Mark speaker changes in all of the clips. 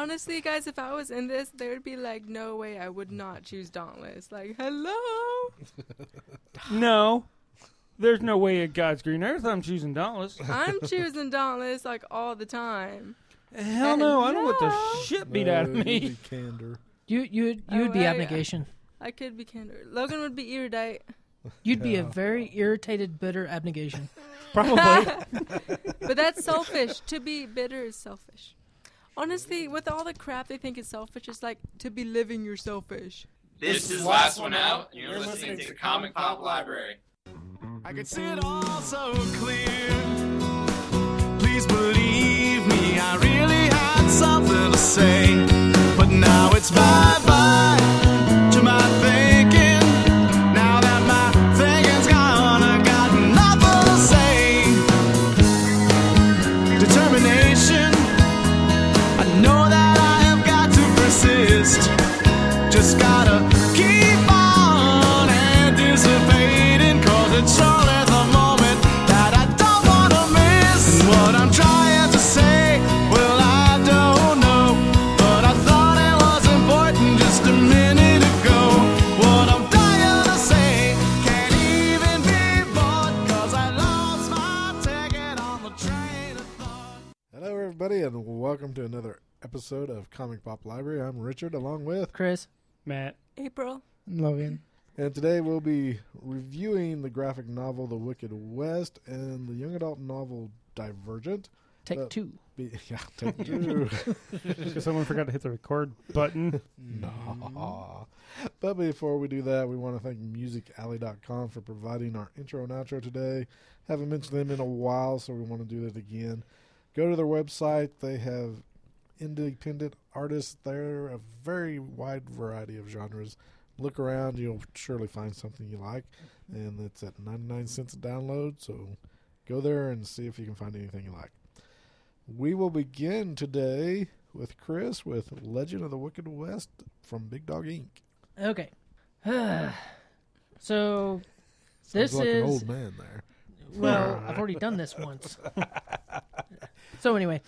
Speaker 1: honestly, guys, if I was in this, there would be like no way I would not choose Dauntless. Like, hello.
Speaker 2: No. There's no way at God's green earth I'm choosing Dauntless.
Speaker 1: I'm choosing Dauntless like all the time.
Speaker 2: Hell no, I don't want the shit beat out of me.
Speaker 3: You'd be Candor.
Speaker 4: You'd be abnegation.
Speaker 1: I could be Candor. Logan would be erudite.
Speaker 4: You'd be a very irritated, bitter abnegation.
Speaker 2: Probably.
Speaker 1: But that's selfish. To be bitter is selfish. Honestly, with all the crap they think is selfish, it's like, to be living, you're selfish.
Speaker 5: This is Last One Out, and you're listening to Comic Pop Library.
Speaker 6: I could see it all so clear. Please believe me, I really had something to say. But now it's bye-bye to my thinking. Now that my thinking's gone, I got nothing to say. Determination, I know that I have got to persist. Just gotta keep on anticipating, 'cause it's only the moment that I don't wanna miss. And what I'm trying to say, well, I don't know, but I thought it was important just a minute ago. What I'm dying to say can't even be bought, 'cause I lost my ticket on the train of thought.
Speaker 3: Hello, everybody, and welcome to another episode of Comic Pop Library. I'm Richard, along with
Speaker 4: Chris.
Speaker 2: Matt.
Speaker 1: April.
Speaker 7: Logan.
Speaker 3: And today we'll be reviewing the graphic novel The Wicked West and the young adult novel Divergent.
Speaker 4: Take two.
Speaker 3: Yeah, take two.
Speaker 2: Someone forgot to hit the record button.
Speaker 3: No. But before we do that, we want to thank MusicAlley.com for providing our intro and outro today. Haven't mentioned them in a while, so we want to do that again. Go to their website. They have independent artists there, a very wide variety of genres. Look around, you'll surely find something you like, and it's at 99 cents a download, so go there and see if you can find anything you like. We will begin today with Chris with Legend of the Wicked West from Big Dog Inc.
Speaker 4: Okay. So,
Speaker 3: Sounds
Speaker 4: this
Speaker 3: like
Speaker 4: is...
Speaker 3: an old man there.
Speaker 4: Well, I've already done this once. So anyway,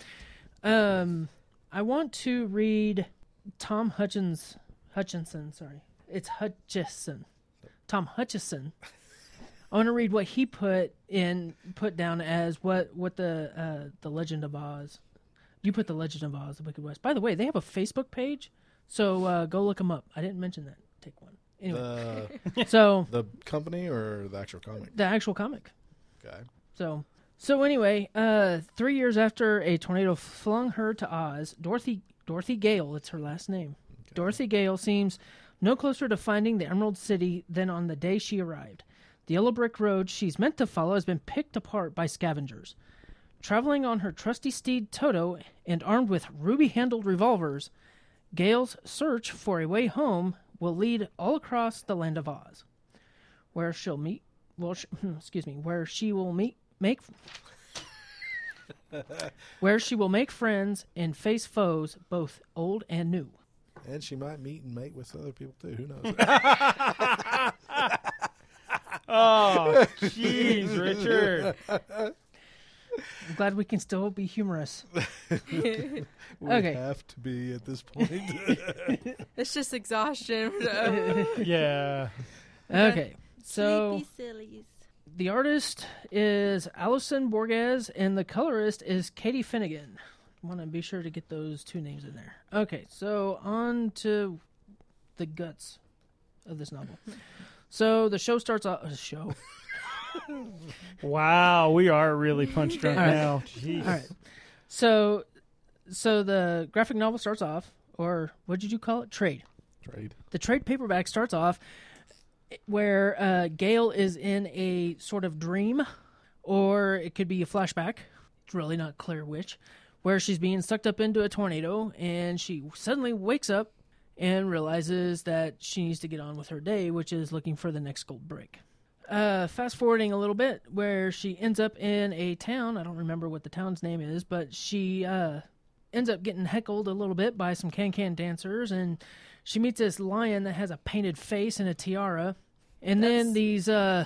Speaker 4: I want to read Tom Hutchinson. Sorry, it's Hutchison. Tom Hutchison. I want to read what he put down as what the Legend of Oz. You put the Legend of Oz, the Wicked West. By the way, they have a Facebook page, so go look them up. I didn't mention that. Take one. Anyway, so
Speaker 3: The company or the actual comic?
Speaker 4: the actual comic.
Speaker 3: Okay.
Speaker 4: So anyway, 3 years after a tornado flung her to Oz, Dorothy Gale, it's her last name. Okay. Dorothy Gale seems no closer to finding the Emerald City than on the day she arrived. The yellow brick road she's meant to follow has been picked apart by scavengers. Traveling on her trusty steed Toto and armed with ruby-handled revolvers, Gale's search for a way home will lead all across the land of Oz, where she'll meet. Where she will make friends and face foes, both old and new.
Speaker 3: And she might meet and mate with other people too. Who knows?
Speaker 2: Oh, jeez, Richard.
Speaker 4: I'm glad we can still be humorous.
Speaker 3: We
Speaker 4: Okay.
Speaker 3: have to be at this point.
Speaker 1: It's just exhaustion.
Speaker 2: Yeah.
Speaker 4: Okay, so
Speaker 1: Sleepy sillies.
Speaker 4: the artist is Alison Borges and the colorist is Katie Finnegan. Want to be sure to get those two names in there. Okay, so on to the guts of this novel. So the show starts off.
Speaker 2: Wow, we are really punch drunk
Speaker 4: All right.
Speaker 2: now. Jeez.
Speaker 4: All right. So the graphic novel starts off, or what did you call it? Trade. The trade paperback starts off where Gale is in a sort of dream, or it could be a flashback. It's really not clear which, where she's being sucked up into a tornado, and she suddenly wakes up and realizes that she needs to get on with her day, which is looking for the next gold brick. Fast forwarding a little bit, where she ends up in a town. I don't remember what the town's name is, but she ends up getting heckled a little bit by some can-can dancers, and she meets this lion that has a painted face and a tiara. And then these
Speaker 3: We're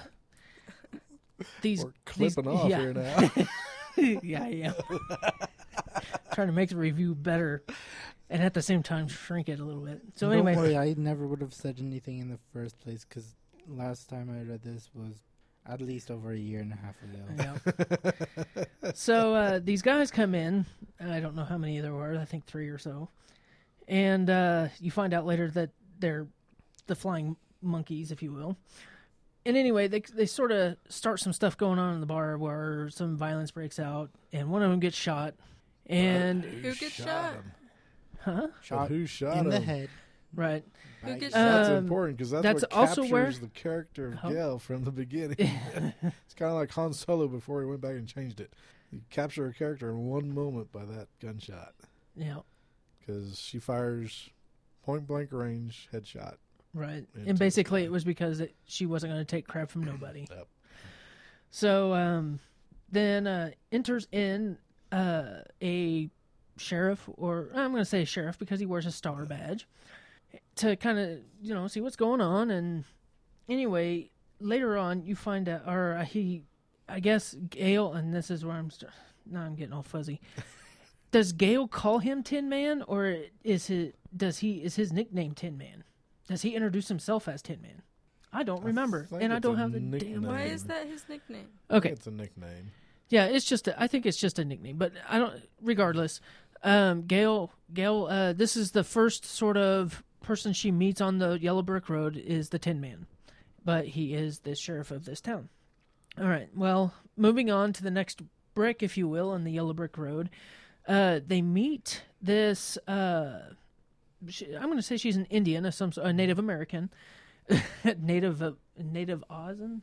Speaker 3: clipping off
Speaker 4: yeah.
Speaker 3: here now.
Speaker 4: Yeah, yeah. trying to make the review better, and at the same time shrink it a little bit. So
Speaker 7: Don't
Speaker 4: anyway,
Speaker 7: worry, I never would have said anything in the first place because last time I read this was at least over a year and a half ago.
Speaker 4: yeah. So these guys come in. I don't know how many there were. I think 3 or so. And you find out later that they're the flying monkeys, if you will. And anyway, they sort of start some stuff going on in the bar where some violence breaks out, and one of them gets shot. And
Speaker 1: Who gets shot?
Speaker 3: him?
Speaker 4: huh?
Speaker 7: Shot
Speaker 3: Who shot
Speaker 7: in
Speaker 3: him?
Speaker 7: the head.
Speaker 4: Right.
Speaker 1: Who gets
Speaker 3: That's
Speaker 1: shot?
Speaker 3: important because that's
Speaker 4: that's
Speaker 3: what
Speaker 4: also
Speaker 3: captures
Speaker 4: where-
Speaker 3: the character of
Speaker 4: Oh.
Speaker 3: Gale from the beginning. It's kind of like Han Solo before he went back and changed it. You capture a character in one moment by that gunshot
Speaker 4: Yeah.
Speaker 3: because she fires point blank range headshot.
Speaker 4: Right.
Speaker 3: Into
Speaker 4: And
Speaker 3: the
Speaker 4: basically,
Speaker 3: sky.
Speaker 4: it was because she wasn't going to take crap from nobody.
Speaker 3: Yep.
Speaker 4: So then enters in a sheriff, or I'm going to say sheriff because he wears a star badge, to kind of, see what's going on. And anyway, later on, you find out, or I guess Gale, and this is where now I'm getting all fuzzy. Does Gale call him Tin Man, or is his nickname Tin Man? Does he introduce himself as Tin Man? I don't remember,
Speaker 3: think
Speaker 4: and I
Speaker 3: it's
Speaker 4: don't
Speaker 3: a
Speaker 4: have the damn.
Speaker 3: nickname.
Speaker 1: Why is that his nickname?
Speaker 4: Okay,
Speaker 3: It's a nickname.
Speaker 4: yeah, it's just. I think it's just a nickname, but I don't. Regardless, Gale. This is the first sort of person she meets on the Yellow Brick Road is the Tin Man, but he is the sheriff of this town. All right. Well, moving on to the next brick, if you will, on the Yellow Brick Road, they meet this. I'm going to say she's an Indian, a Native American, Native Ozan.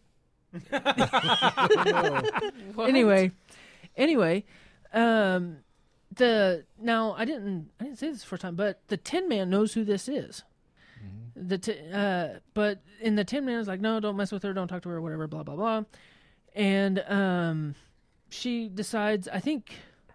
Speaker 1: What?
Speaker 4: Anyway, now I didn't say this the first time, but the Tin Man knows who this is. But in the Tin Man is like, no, don't mess with her, don't talk to her, whatever, blah blah blah, and she decides, I think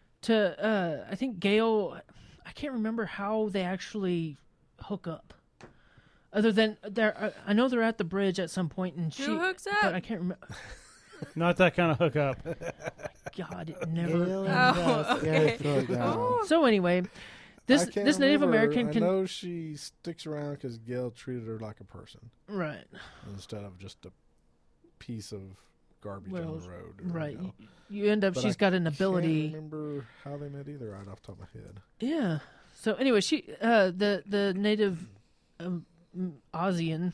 Speaker 4: Gale, I can't remember how they actually hook up. Other than I know they're at the bridge at some point, and
Speaker 1: Who hooks up?
Speaker 4: but I can't remember.
Speaker 2: Not that kind of hookup.
Speaker 4: God, it never.
Speaker 7: Gale and
Speaker 1: Oh,
Speaker 7: Gus
Speaker 1: okay.
Speaker 7: get thrown down.
Speaker 1: Oh.
Speaker 4: So anyway, this
Speaker 3: I can't
Speaker 4: Native
Speaker 3: remember.
Speaker 4: American can
Speaker 3: I know she sticks around because Gale treated her like a person
Speaker 4: right,
Speaker 3: instead of just a piece of garbage
Speaker 4: Well,
Speaker 3: on the road. or,
Speaker 4: right.
Speaker 3: you know.
Speaker 4: You end up.
Speaker 3: But
Speaker 4: She's
Speaker 3: I
Speaker 4: got an
Speaker 3: Can't
Speaker 4: ability.
Speaker 3: remember how they met either right off the top of my head.
Speaker 4: Yeah. So anyway, she the Native Ozian.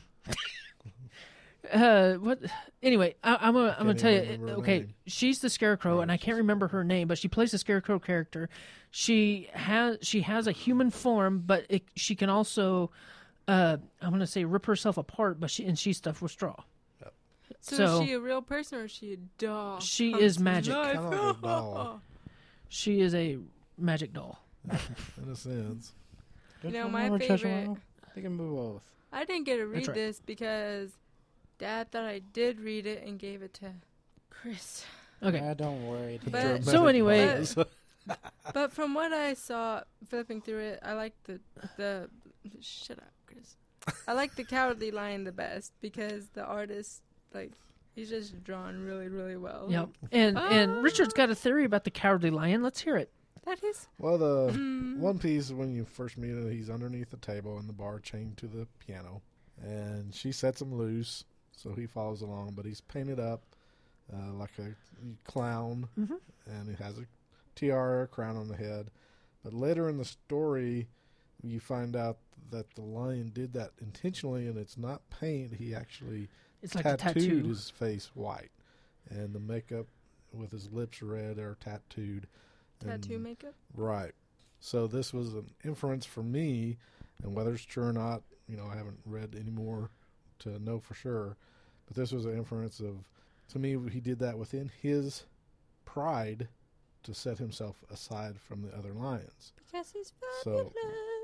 Speaker 4: What? Anyway, I'm gonna
Speaker 3: Can't
Speaker 4: tell you.
Speaker 3: even remember her
Speaker 4: Okay,
Speaker 3: name.
Speaker 4: she's the Scarecrow,
Speaker 3: Right,
Speaker 4: and I can't remember her name, but she plays the Scarecrow character. She has a human form, but she can also, I'm gonna say, rip herself apart. But she's stuffed with straw.
Speaker 1: So is she a real person or is she a doll?
Speaker 4: She
Speaker 1: Comes
Speaker 4: is
Speaker 1: to
Speaker 4: magic.
Speaker 1: life?
Speaker 3: Kinda like a doll.
Speaker 4: She is a magic doll.
Speaker 3: In a sense.
Speaker 1: You
Speaker 7: Don't
Speaker 1: know, my
Speaker 7: remember
Speaker 1: favorite-
Speaker 7: Cheshire? They can move both.
Speaker 1: I didn't get to read
Speaker 4: right.
Speaker 1: this because Dad thought I did read it and gave it to Chris.
Speaker 4: Okay.
Speaker 7: Yeah, don't worry.
Speaker 1: But-
Speaker 4: So anyway-
Speaker 3: Pause.
Speaker 1: But from what I saw flipping through it, I like the shut up, Chris. I like the Cowardly Lion the best because the artist, like, he's just drawn really, really well.
Speaker 4: Yep. And Richard's got a theory about the Cowardly Lion. Let's hear it.
Speaker 1: That is.
Speaker 3: Well, the One Piece, when you first meet him, he's underneath the table in the bar, chained to the piano, and she sets him loose, so he follows along. But he's painted up like a clown, and he has a tiara, crown on the head. But later in the story, you find out that the lion did that intentionally, and it's not paint. He actually
Speaker 4: It's like a
Speaker 3: tattooed
Speaker 4: tattoo.
Speaker 3: his face white, and the makeup with his lips red are tattooed.
Speaker 1: Tattoo
Speaker 3: And-
Speaker 1: makeup?
Speaker 3: Right. So this was an inference for me, and whether it's true or not, I haven't read any more to know for sure. But this was an inference of, to me, he did that within his pride to set himself aside from the other lions.
Speaker 1: Because he's
Speaker 3: So-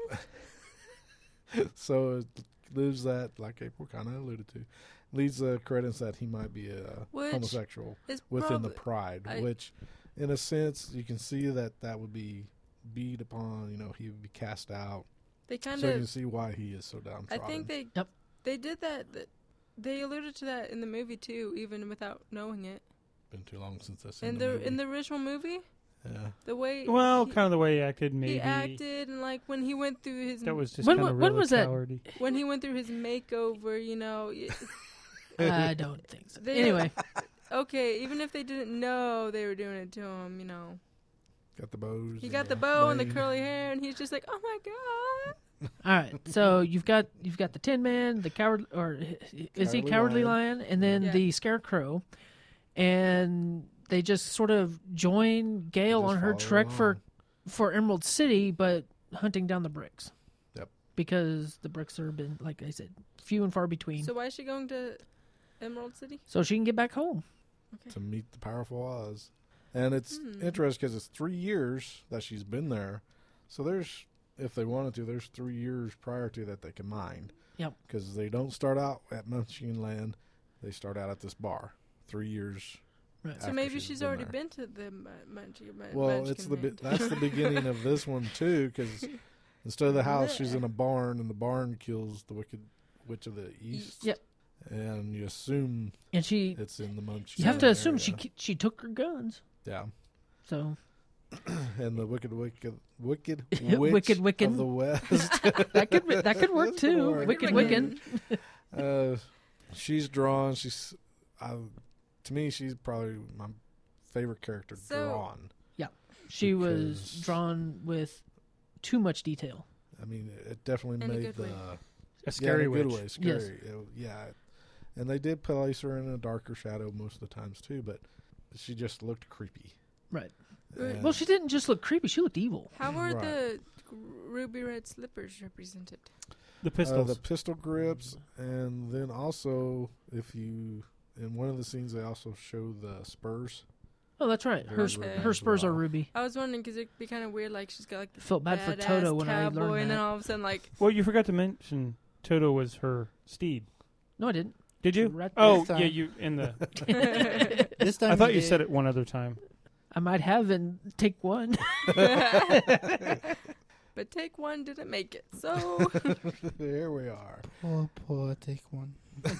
Speaker 1: fabulous.
Speaker 3: So it leaves that, like April kind of alluded to, leaves the credence that he might be a
Speaker 1: Which
Speaker 3: homosexual
Speaker 1: It's
Speaker 3: within the
Speaker 1: probably-
Speaker 3: pride, which, in a sense, you can see that would be beat upon. He would be cast out.
Speaker 1: They kind
Speaker 3: So you can
Speaker 1: of.
Speaker 3: see why he is so
Speaker 1: I
Speaker 3: downtrodden.
Speaker 1: think they.
Speaker 4: Yep.
Speaker 1: They did that. They alluded to that in the movie too, even without knowing it.
Speaker 3: Been too long since I've seen
Speaker 1: In
Speaker 3: the
Speaker 1: the
Speaker 3: movie.
Speaker 1: in the original movie,
Speaker 3: Yeah.
Speaker 1: The way
Speaker 2: Well, kind of the way he acted, maybe.
Speaker 1: he acted, and like when he went through his
Speaker 2: That was just
Speaker 4: When
Speaker 2: kind of
Speaker 4: wa- when
Speaker 2: really
Speaker 4: was that?
Speaker 2: cowardy.
Speaker 1: when he went through his makeover, you know.
Speaker 4: I don't think so.
Speaker 1: They-
Speaker 4: Anyway,
Speaker 1: Okay, even if they didn't know they were doing it to him, you know.
Speaker 3: Got the bows.
Speaker 1: He
Speaker 3: and
Speaker 1: got the bow and the
Speaker 3: mane.
Speaker 1: curly hair, and he's just like, "Oh my god!"
Speaker 4: all right. So you've got the Tin Man, the coward, or is he
Speaker 3: Cowardly
Speaker 4: Cowardly
Speaker 3: Lion.
Speaker 4: Lion, and then
Speaker 1: Yeah.
Speaker 4: the Scarecrow, and they just sort of join Gale
Speaker 3: Just
Speaker 4: on her
Speaker 3: follow
Speaker 4: trek
Speaker 3: along.
Speaker 4: for Emerald City, but hunting down the bricks.
Speaker 3: Yep.
Speaker 4: Because the bricks are been, like I said, few and far between.
Speaker 1: So why is she going to Emerald City?
Speaker 4: So she can get back home.
Speaker 3: To meet the powerful Oz. And it's interesting because it's 3 years that she's been there. So there's, if they wanted to, there's 3 years prior to that they can mine.
Speaker 4: Yep.
Speaker 3: Because they don't start out at Munchkin Land. They start out at this bar. 3 years.
Speaker 4: Right.
Speaker 1: So
Speaker 3: after
Speaker 1: maybe she's
Speaker 3: been
Speaker 1: already
Speaker 3: there.
Speaker 1: been to the Munchkin
Speaker 3: Well, it's that's the beginning of this one too. Because instead of the house, she's in a barn, and the barn kills the Wicked Witch of the East.
Speaker 4: Yep.
Speaker 3: And you assume
Speaker 4: And she,
Speaker 3: it's in the Munchkin.
Speaker 4: you have to assume
Speaker 3: area.
Speaker 4: she took her guns.
Speaker 3: Yeah.
Speaker 4: So
Speaker 3: And the wicked witch
Speaker 4: Wicked
Speaker 3: of the West.
Speaker 4: that could work
Speaker 3: That's gonna
Speaker 4: too.
Speaker 3: work.
Speaker 4: Wicked Wiccan.
Speaker 3: She's drawn. To me, she's probably my favorite character
Speaker 1: So-
Speaker 3: drawn.
Speaker 4: She was
Speaker 3: Because-
Speaker 4: drawn with too much detail.
Speaker 3: I mean, it definitely
Speaker 1: In a
Speaker 3: made
Speaker 1: good
Speaker 3: the
Speaker 1: way.
Speaker 2: A scary
Speaker 3: in a
Speaker 2: witch.
Speaker 3: good way. Scary. Yeah. And they did place her in a darker shadow most of the times too, but she just looked creepy.
Speaker 4: Right.
Speaker 3: And-
Speaker 4: Well, she didn't just look creepy; she looked evil.
Speaker 1: How were
Speaker 3: Right.
Speaker 1: the ruby red slippers represented?
Speaker 2: The pistols.
Speaker 3: the pistol grips, and then also if you in one of the scenes they also show the spurs.
Speaker 4: Oh, that's right.
Speaker 3: They're ruby
Speaker 4: Her
Speaker 3: as
Speaker 4: spurs are
Speaker 3: well.
Speaker 4: ruby.
Speaker 1: I was wondering because it'd be kind of weird, like she's got like the
Speaker 4: Felt bad for
Speaker 1: badass
Speaker 4: Toto when I
Speaker 1: cowboy,
Speaker 4: learned
Speaker 1: and then
Speaker 4: that.
Speaker 1: all of a sudden, like,
Speaker 2: Well, you forgot to mention Toto was her steed.
Speaker 4: No, I didn't.
Speaker 2: Did you?
Speaker 4: Right
Speaker 2: Oh,
Speaker 7: this time.
Speaker 2: yeah, you in the.
Speaker 7: This time
Speaker 2: I thought
Speaker 7: he
Speaker 2: you
Speaker 7: did.
Speaker 2: said it one other time.
Speaker 4: I might have in take one.
Speaker 1: but take one didn't make it. So
Speaker 3: Here we are.
Speaker 7: Poor, take one.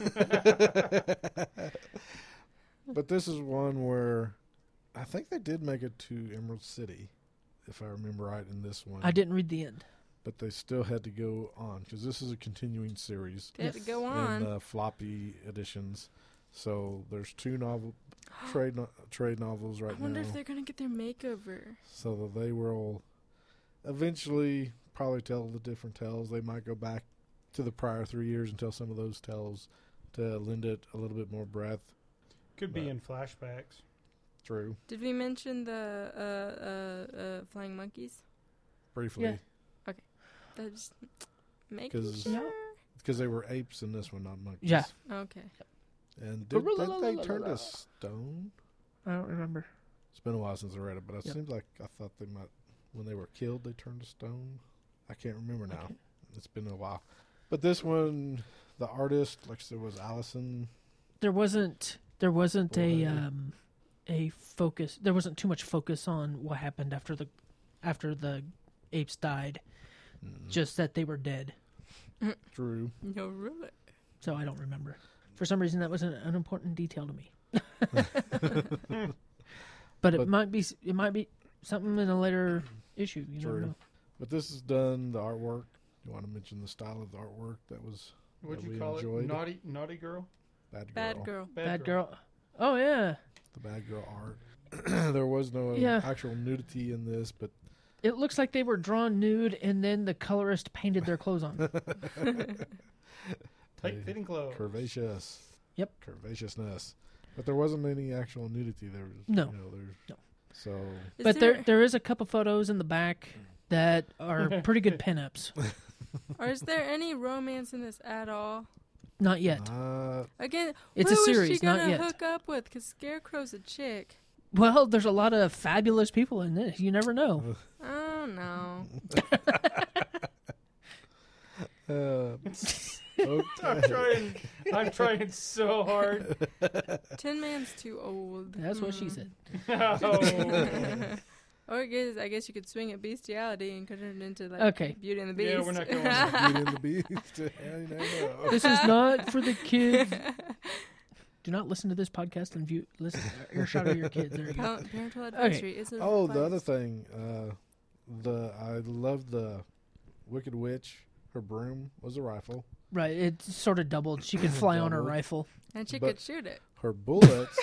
Speaker 3: But this is one where I think they did make it to Emerald City, if I remember right in this one.
Speaker 4: I didn't read the end.
Speaker 3: But they still had to go on because this is a continuing series
Speaker 1: they had to go
Speaker 3: in
Speaker 1: on.
Speaker 3: floppy editions. So there's 2 trade novels right
Speaker 1: I wonder
Speaker 3: now.
Speaker 1: if they're gonna get their makeover.
Speaker 3: So that they will eventually probably tell the different tales. They might go back to the prior 3 years and tell some of those tales to lend it a little bit more breadth.
Speaker 2: Could be
Speaker 3: But-
Speaker 2: in flashbacks.
Speaker 3: True.
Speaker 1: Did we mention the flying monkeys?
Speaker 3: Briefly.
Speaker 4: Yeah.
Speaker 1: That's making
Speaker 3: 'Cause-
Speaker 1: sure.
Speaker 3: Because they were apes in this one, not monkeys.
Speaker 4: Yeah.
Speaker 1: Okay.
Speaker 3: And didn't they turn to stone?
Speaker 4: I don't remember.
Speaker 3: It's been a while since I read it, but it
Speaker 4: Yep.
Speaker 3: seems like I thought they might, when they were killed, they turned to stone. I can't remember now.
Speaker 4: Okay.
Speaker 3: It's been a while. But this one, the artist, like I said, was Allison.
Speaker 4: There wasn't
Speaker 3: Boy.
Speaker 4: a focus. There wasn't too much focus on what happened after the apes died. Just that they were dead.
Speaker 3: True.
Speaker 1: No, really.
Speaker 4: So I don't remember. For some reason, that was an unimportant detail to me. But it
Speaker 3: But-
Speaker 4: might be something in a later issue. You never
Speaker 3: True.
Speaker 4: know.
Speaker 3: But this is done, the artwork. You want to mention the style of the artwork that was
Speaker 2: What'd
Speaker 3: that
Speaker 2: you
Speaker 3: we
Speaker 2: call
Speaker 3: enjoyed?
Speaker 2: it? Naughty girl?
Speaker 3: Bad Girl.
Speaker 1: Bad girl.
Speaker 4: Bad girl. Oh yeah.
Speaker 3: The Bad Girl art. There was no
Speaker 4: Yeah.
Speaker 3: actual nudity in this, but
Speaker 4: It looks like they were drawn nude, and then the colorist painted their clothes on.
Speaker 2: Tight fitting clothes.
Speaker 3: curvaceous.
Speaker 4: Yep.
Speaker 3: Curvaceousness. But there wasn't any actual nudity. There was
Speaker 4: No.
Speaker 3: there's
Speaker 4: No.
Speaker 3: So
Speaker 1: Is
Speaker 4: But there is a couple photos in the back that are pretty good pinups.
Speaker 1: or is there any romance in this at all?
Speaker 4: Not yet.
Speaker 1: Again,
Speaker 4: It's
Speaker 1: who
Speaker 4: a
Speaker 1: is she
Speaker 4: series, not
Speaker 1: gonna
Speaker 4: yet.
Speaker 1: hook up with? Because Scarecrow's a chick.
Speaker 4: Well, there's a lot of fabulous people in this. You never know.
Speaker 1: I don't know.
Speaker 3: okay.
Speaker 2: I'm trying so hard.
Speaker 1: Tin Man's too old.
Speaker 4: That's what she said.
Speaker 2: Oh.
Speaker 1: Or I guess you could swing at bestiality and turn it into like
Speaker 4: Okay.
Speaker 1: Beauty and the Beast.
Speaker 2: Yeah, we're not going
Speaker 3: Beauty and the Beast. I know.
Speaker 4: This is not for the kids. do not listen to this podcast and listen earshot of your kids. There you go.
Speaker 1: Parental advisory isn't
Speaker 3: Oh, the
Speaker 1: advice.
Speaker 3: other thing, I love the Wicked Witch. Her broom was a rifle.
Speaker 4: Right, it sort of doubled. She could fly on her
Speaker 3: Doubled.
Speaker 4: rifle.
Speaker 1: And she
Speaker 3: But-
Speaker 1: could shoot it.
Speaker 3: Her bullets.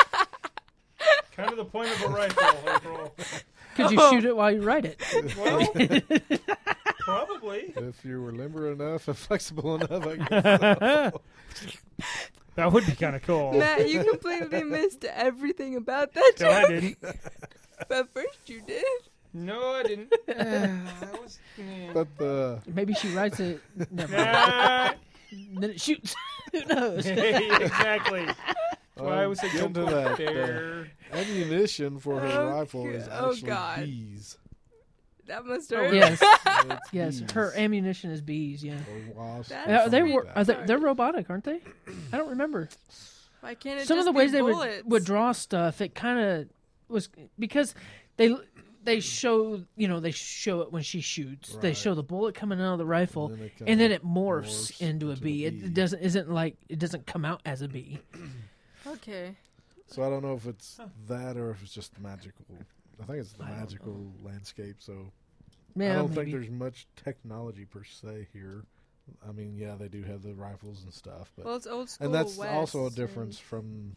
Speaker 2: Kind of the point of a rifle, April.
Speaker 4: Could you shoot it while you ride it?
Speaker 2: Well, probably.
Speaker 3: If you were limber enough and flexible enough, I guess.
Speaker 2: That would be kind of cool.
Speaker 1: Matt, you completely missed everything about that
Speaker 2: No, I
Speaker 1: joke.
Speaker 2: didn't.
Speaker 1: But first you did.
Speaker 2: No, I didn't. That was,
Speaker 3: But the
Speaker 4: Maybe she rides it. Never mind. Then it shoots. Who knows?
Speaker 2: exactly. That's why I was
Speaker 3: get
Speaker 2: a
Speaker 3: into
Speaker 2: don't
Speaker 3: that.
Speaker 2: put there.
Speaker 3: Ammunition for her
Speaker 1: Oh,
Speaker 3: rifle is
Speaker 1: oh,
Speaker 3: actually
Speaker 1: God.
Speaker 3: bees.
Speaker 1: That must
Speaker 4: Oh,
Speaker 1: hurt.
Speaker 4: yes,
Speaker 3: It's
Speaker 4: yes.
Speaker 3: bees.
Speaker 4: Her ammunition is bees. Yeah.
Speaker 3: Or wasps.
Speaker 1: That's
Speaker 3: or
Speaker 4: They
Speaker 3: something
Speaker 4: were.
Speaker 3: like
Speaker 4: Are
Speaker 3: that.
Speaker 4: they're robotic, aren't they? I don't remember.
Speaker 1: Why can't it
Speaker 4: Some of
Speaker 1: just
Speaker 4: the ways
Speaker 1: be
Speaker 4: they
Speaker 1: bullets?
Speaker 4: would draw stuff, it kind of was because they show they show it when she shoots. They
Speaker 3: Right.
Speaker 4: show the bullet coming out of the rifle,
Speaker 3: And then it
Speaker 4: and then
Speaker 3: kinda
Speaker 4: it morphs into a
Speaker 3: into
Speaker 4: bee.
Speaker 3: the bee.
Speaker 4: It doesn't come out as a bee.
Speaker 1: Okay.
Speaker 3: So I don't know if it's that or if it's just magical. I think it's the magical landscape. So
Speaker 4: Yeah,
Speaker 3: I don't
Speaker 4: maybe.
Speaker 3: think there's much technology per se here. I mean, yeah, they do have the rifles and stuff, but
Speaker 1: Well, it's old school.
Speaker 3: and that's
Speaker 1: West,
Speaker 3: also a
Speaker 1: and-
Speaker 3: difference from.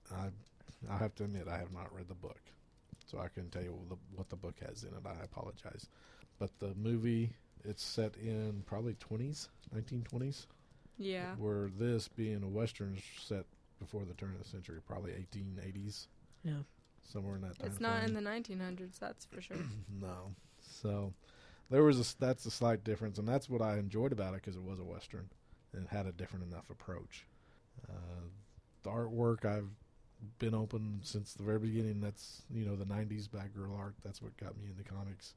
Speaker 3: I have to admit, I have not read the book, so I couldn't tell you what the book has in it. I apologize, but the movie it's set in probably 1920s,
Speaker 1: Yeah.
Speaker 3: where this being a western is set before the turn of the century, probably 1880s.
Speaker 4: Yeah.
Speaker 3: Somewhere in that time.
Speaker 1: It's not in
Speaker 3: frame.
Speaker 1: the 1900s, that's for sure.
Speaker 3: No. So there was that's a slight difference, and that's what I enjoyed about it because it was a western and it had a different enough approach. The artwork I've been open since the very beginning. That's the 90s Batgirl art. That's what got me into comics.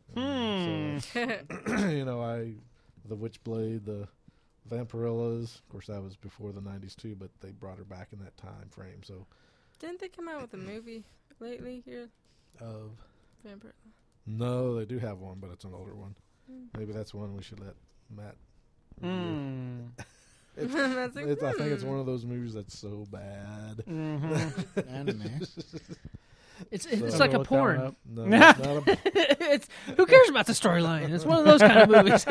Speaker 3: So that's, the Witchblade, the Vampirillas. Of course, that was before the 90s too, but they brought her back in that time frame. So
Speaker 1: Didn't they come out with a movie lately here?
Speaker 3: of
Speaker 1: Vampire.
Speaker 3: no, they do have one, but it's an older one.
Speaker 1: Mm.
Speaker 3: Maybe that's one we should let Matt.
Speaker 2: Mm.
Speaker 1: That's like,
Speaker 3: I think it's one of those movies that's so bad.
Speaker 2: Mm-hmm.
Speaker 7: Anime.
Speaker 4: It's
Speaker 3: So-
Speaker 4: like a
Speaker 2: Look that one
Speaker 4: porn.
Speaker 2: up.
Speaker 3: No, it's not a,
Speaker 4: It's who cares about the storyline? It's one of those kind of movies.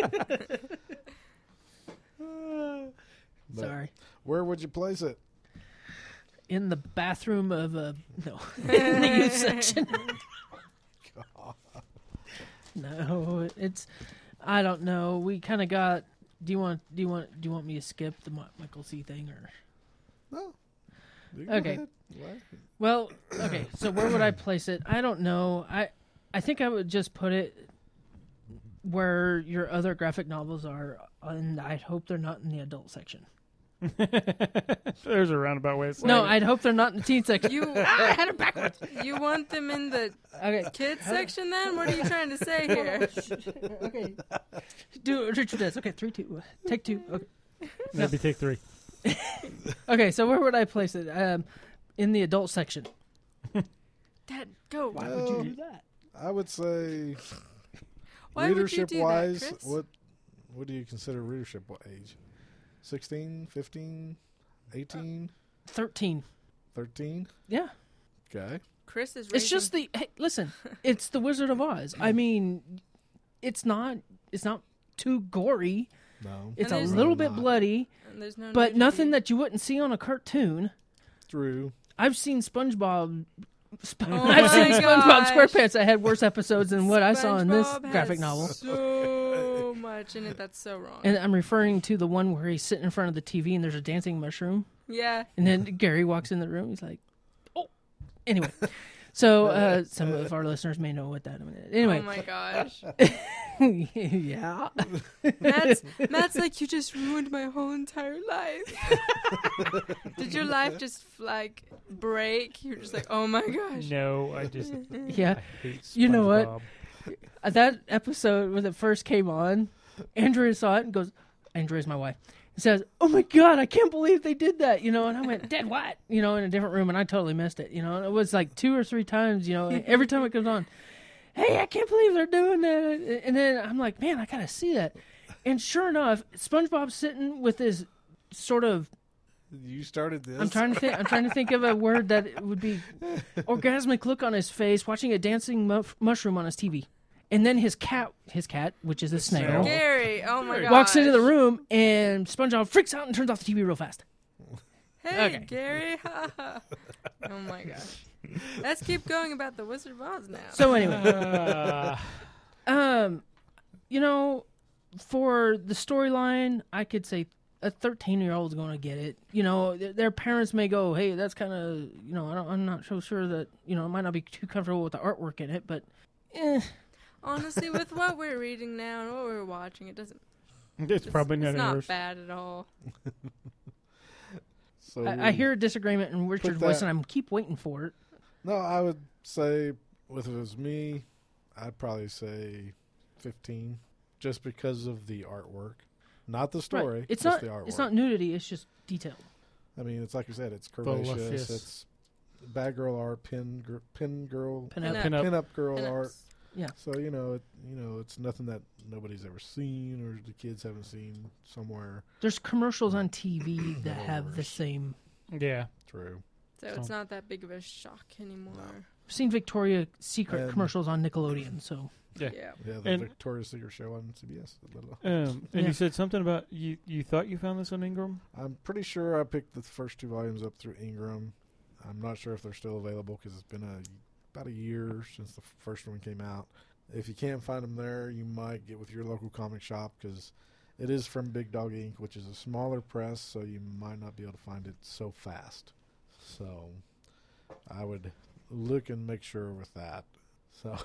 Speaker 3: but
Speaker 4: Sorry.
Speaker 3: Where would you place it?
Speaker 4: In the bathroom of a in the youth section. No, it's I don't know. We kind of got. Do you want me to skip the Michael C thing or?
Speaker 3: No. You go
Speaker 4: Okay.
Speaker 3: ahead. What?
Speaker 4: Well, okay. So where would I place it? I don't know. I think I would just put it where your other graphic novels are, and I'd hope they're not in the adult section.
Speaker 2: There's a roundabout way.
Speaker 4: No, I'd hope they're not in the teen section. I had it backwards.
Speaker 1: You want them in the
Speaker 4: Okay.
Speaker 1: kids section then? What are you trying to say here?
Speaker 4: Okay. Do Richard does. Okay, 3, 2, take 2. Okay.
Speaker 2: Maybe take 3.
Speaker 4: Okay, so where would I place it? In the adult section.
Speaker 1: Dad, go.
Speaker 4: Why would you do that?
Speaker 3: I would say
Speaker 1: Why would you
Speaker 3: readership
Speaker 1: do
Speaker 3: wise,
Speaker 1: that, Chris?
Speaker 3: what do you consider readership age? 16, 15, 18,
Speaker 4: 13.
Speaker 3: 13?
Speaker 4: Yeah.
Speaker 3: Okay.
Speaker 1: Chris is raising...
Speaker 4: It's just the hey, listen. It's the Wizard of Oz. I mean, it's not too gory.
Speaker 3: No.
Speaker 4: It's
Speaker 1: And
Speaker 4: a
Speaker 1: there's-
Speaker 4: little
Speaker 3: Really
Speaker 4: bit
Speaker 3: not.
Speaker 4: bloody,
Speaker 1: And there's no
Speaker 4: but
Speaker 1: nudity.
Speaker 4: nothing that you wouldn't see on a cartoon.
Speaker 3: True.
Speaker 4: I've seen SpongeBob.
Speaker 1: Oh
Speaker 4: I've seen
Speaker 1: my
Speaker 4: SpongeBob
Speaker 1: gosh.
Speaker 4: SquarePants that had worse episodes than what I saw in this
Speaker 1: SpongeBob
Speaker 4: graphic
Speaker 1: has
Speaker 4: novel.
Speaker 1: So much in it that's so wrong.
Speaker 4: And I'm referring to the one where he's sitting in front of the TV and there's a dancing mushroom.
Speaker 1: Yeah.
Speaker 4: And then Gary walks in the room. He's like, oh. Anyway. So some of our listeners may know what that is. Anyway.
Speaker 1: Oh my gosh.
Speaker 4: Yeah.
Speaker 1: Matt's like, you just ruined my whole entire life. Did your life just like break? You're just like, oh my gosh.
Speaker 2: No, I just
Speaker 4: Yeah.
Speaker 2: I hate
Speaker 4: You know what?
Speaker 2: SpongeBob.
Speaker 4: That episode when it first came on, Andrea saw it and goes, Andrea's my wife. Says, "Oh my God, I can't believe they did that," and I went, "Dad, what?" in a different room, and I totally missed it. And it was like 2 or 3 times, and every time it comes on, hey, I can't believe they're doing that. And then I'm like, man, I gotta see that. And sure enough, SpongeBob's sitting with his sort of
Speaker 3: You started this.
Speaker 4: I'm trying to think of a word that would be orgasmic look on his face, watching a dancing mushroom on his TV, and then his cat, which is a snail,
Speaker 1: Gary. Oh my god.
Speaker 4: walks into the room, and SpongeBob freaks out and turns off the TV real fast.
Speaker 1: Hey,
Speaker 4: Okay.
Speaker 1: Gary. Oh my gosh. Let's keep going about the Wizard of Oz now.
Speaker 4: So anyway, for the storyline, I could say a 13-year-old is going to get it. Their parents may go, "Hey, that's kind of, I'm not so sure that, it might not be too comfortable with the artwork in it, but
Speaker 1: Honestly, with what we're reading now and what we're watching,
Speaker 2: It's probably
Speaker 1: it's
Speaker 2: not
Speaker 1: not
Speaker 2: yours.
Speaker 1: bad at all.
Speaker 3: So
Speaker 4: I hear a disagreement in Richard's voice, and I keep waiting for it.
Speaker 3: No, I would say, if it was me, I'd probably say 15, just because of the artwork, not the story.
Speaker 4: Right. It's
Speaker 3: just
Speaker 4: not.
Speaker 3: the artwork.
Speaker 4: It's not nudity. It's just detailed.
Speaker 3: I mean, it's like you said. It's
Speaker 2: Voluptuous.
Speaker 3: curvaceous. It's bad girl art, pin girl,
Speaker 4: Pinup.
Speaker 3: pin-up girl
Speaker 1: Pinups.
Speaker 3: art.
Speaker 4: Yeah.
Speaker 3: So it's nothing that nobody's ever seen or the kids haven't seen somewhere.
Speaker 4: There's commercials on TV that have the
Speaker 3: Worse.
Speaker 4: same.
Speaker 2: Yeah.
Speaker 3: True.
Speaker 1: So it's not that big of a shock anymore.
Speaker 4: I've seen Victoria's Secret
Speaker 3: And-
Speaker 4: commercials on Nickelodeon. So
Speaker 2: Yeah.
Speaker 1: Yeah.
Speaker 3: Yeah, the
Speaker 2: And-
Speaker 3: Victoria's Secret show on CBS.
Speaker 2: And
Speaker 4: Yeah.
Speaker 2: you said something about you thought you found this on Ingram?
Speaker 3: I'm pretty sure I picked the first 2 volumes up through Ingram. I'm not sure if they're still available because it's been about a year since the first one came out. If you can't find them there, you might get with your local comic shop because it is from Big Dog Inc., which is a smaller press, so you might not be able to find it so fast. So I would look and make sure with that. So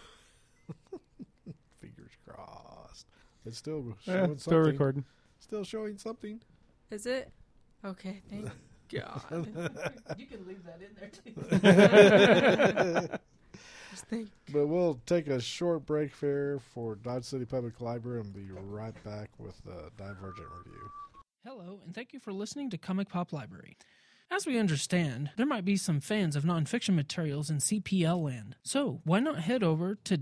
Speaker 3: fingers crossed. It's still showing
Speaker 2: Still
Speaker 3: something.
Speaker 2: recording.
Speaker 3: Still showing something.
Speaker 1: Is it? Okay, thank God.
Speaker 4: you can leave that in there too.
Speaker 1: Just think.
Speaker 3: But we'll take a short break here for Dodge City Public Library and be right back with the Divergent review.
Speaker 4: Hello, and thank you for listening to Comic Pop Library. As we understand, there might be some fans of nonfiction materials in CPL land. So, why not head over to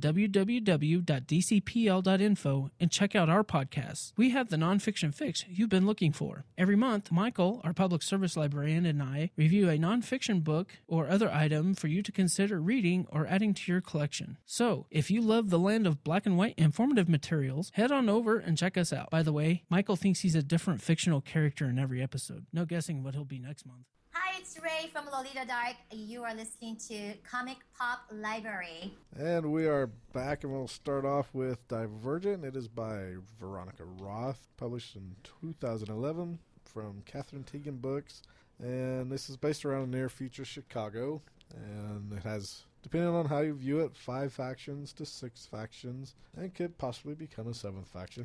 Speaker 4: www.dcpl.info and check out our podcasts? We have the nonfiction fix you've been looking for. Every month, Michael, our public service librarian, and I review a nonfiction book or other item for you to consider reading or adding to your collection. So, if you love the land of black and white informative materials, head on over and check us out. By the way, Michael thinks he's a different fictional character in every episode. No guessing what he'll be next month.
Speaker 8: Hi, it's Ray from Lolita Dark. You are listening to Comic Pop Library.
Speaker 3: And we are back, and we'll start off with Divergent. It is by Veronica Roth, published in 2011 from Catherine Teagan Books. And this is based around a near-future Chicago. And it has, depending on how you view it, 5 factions to 6 factions, and could possibly become a 7th faction.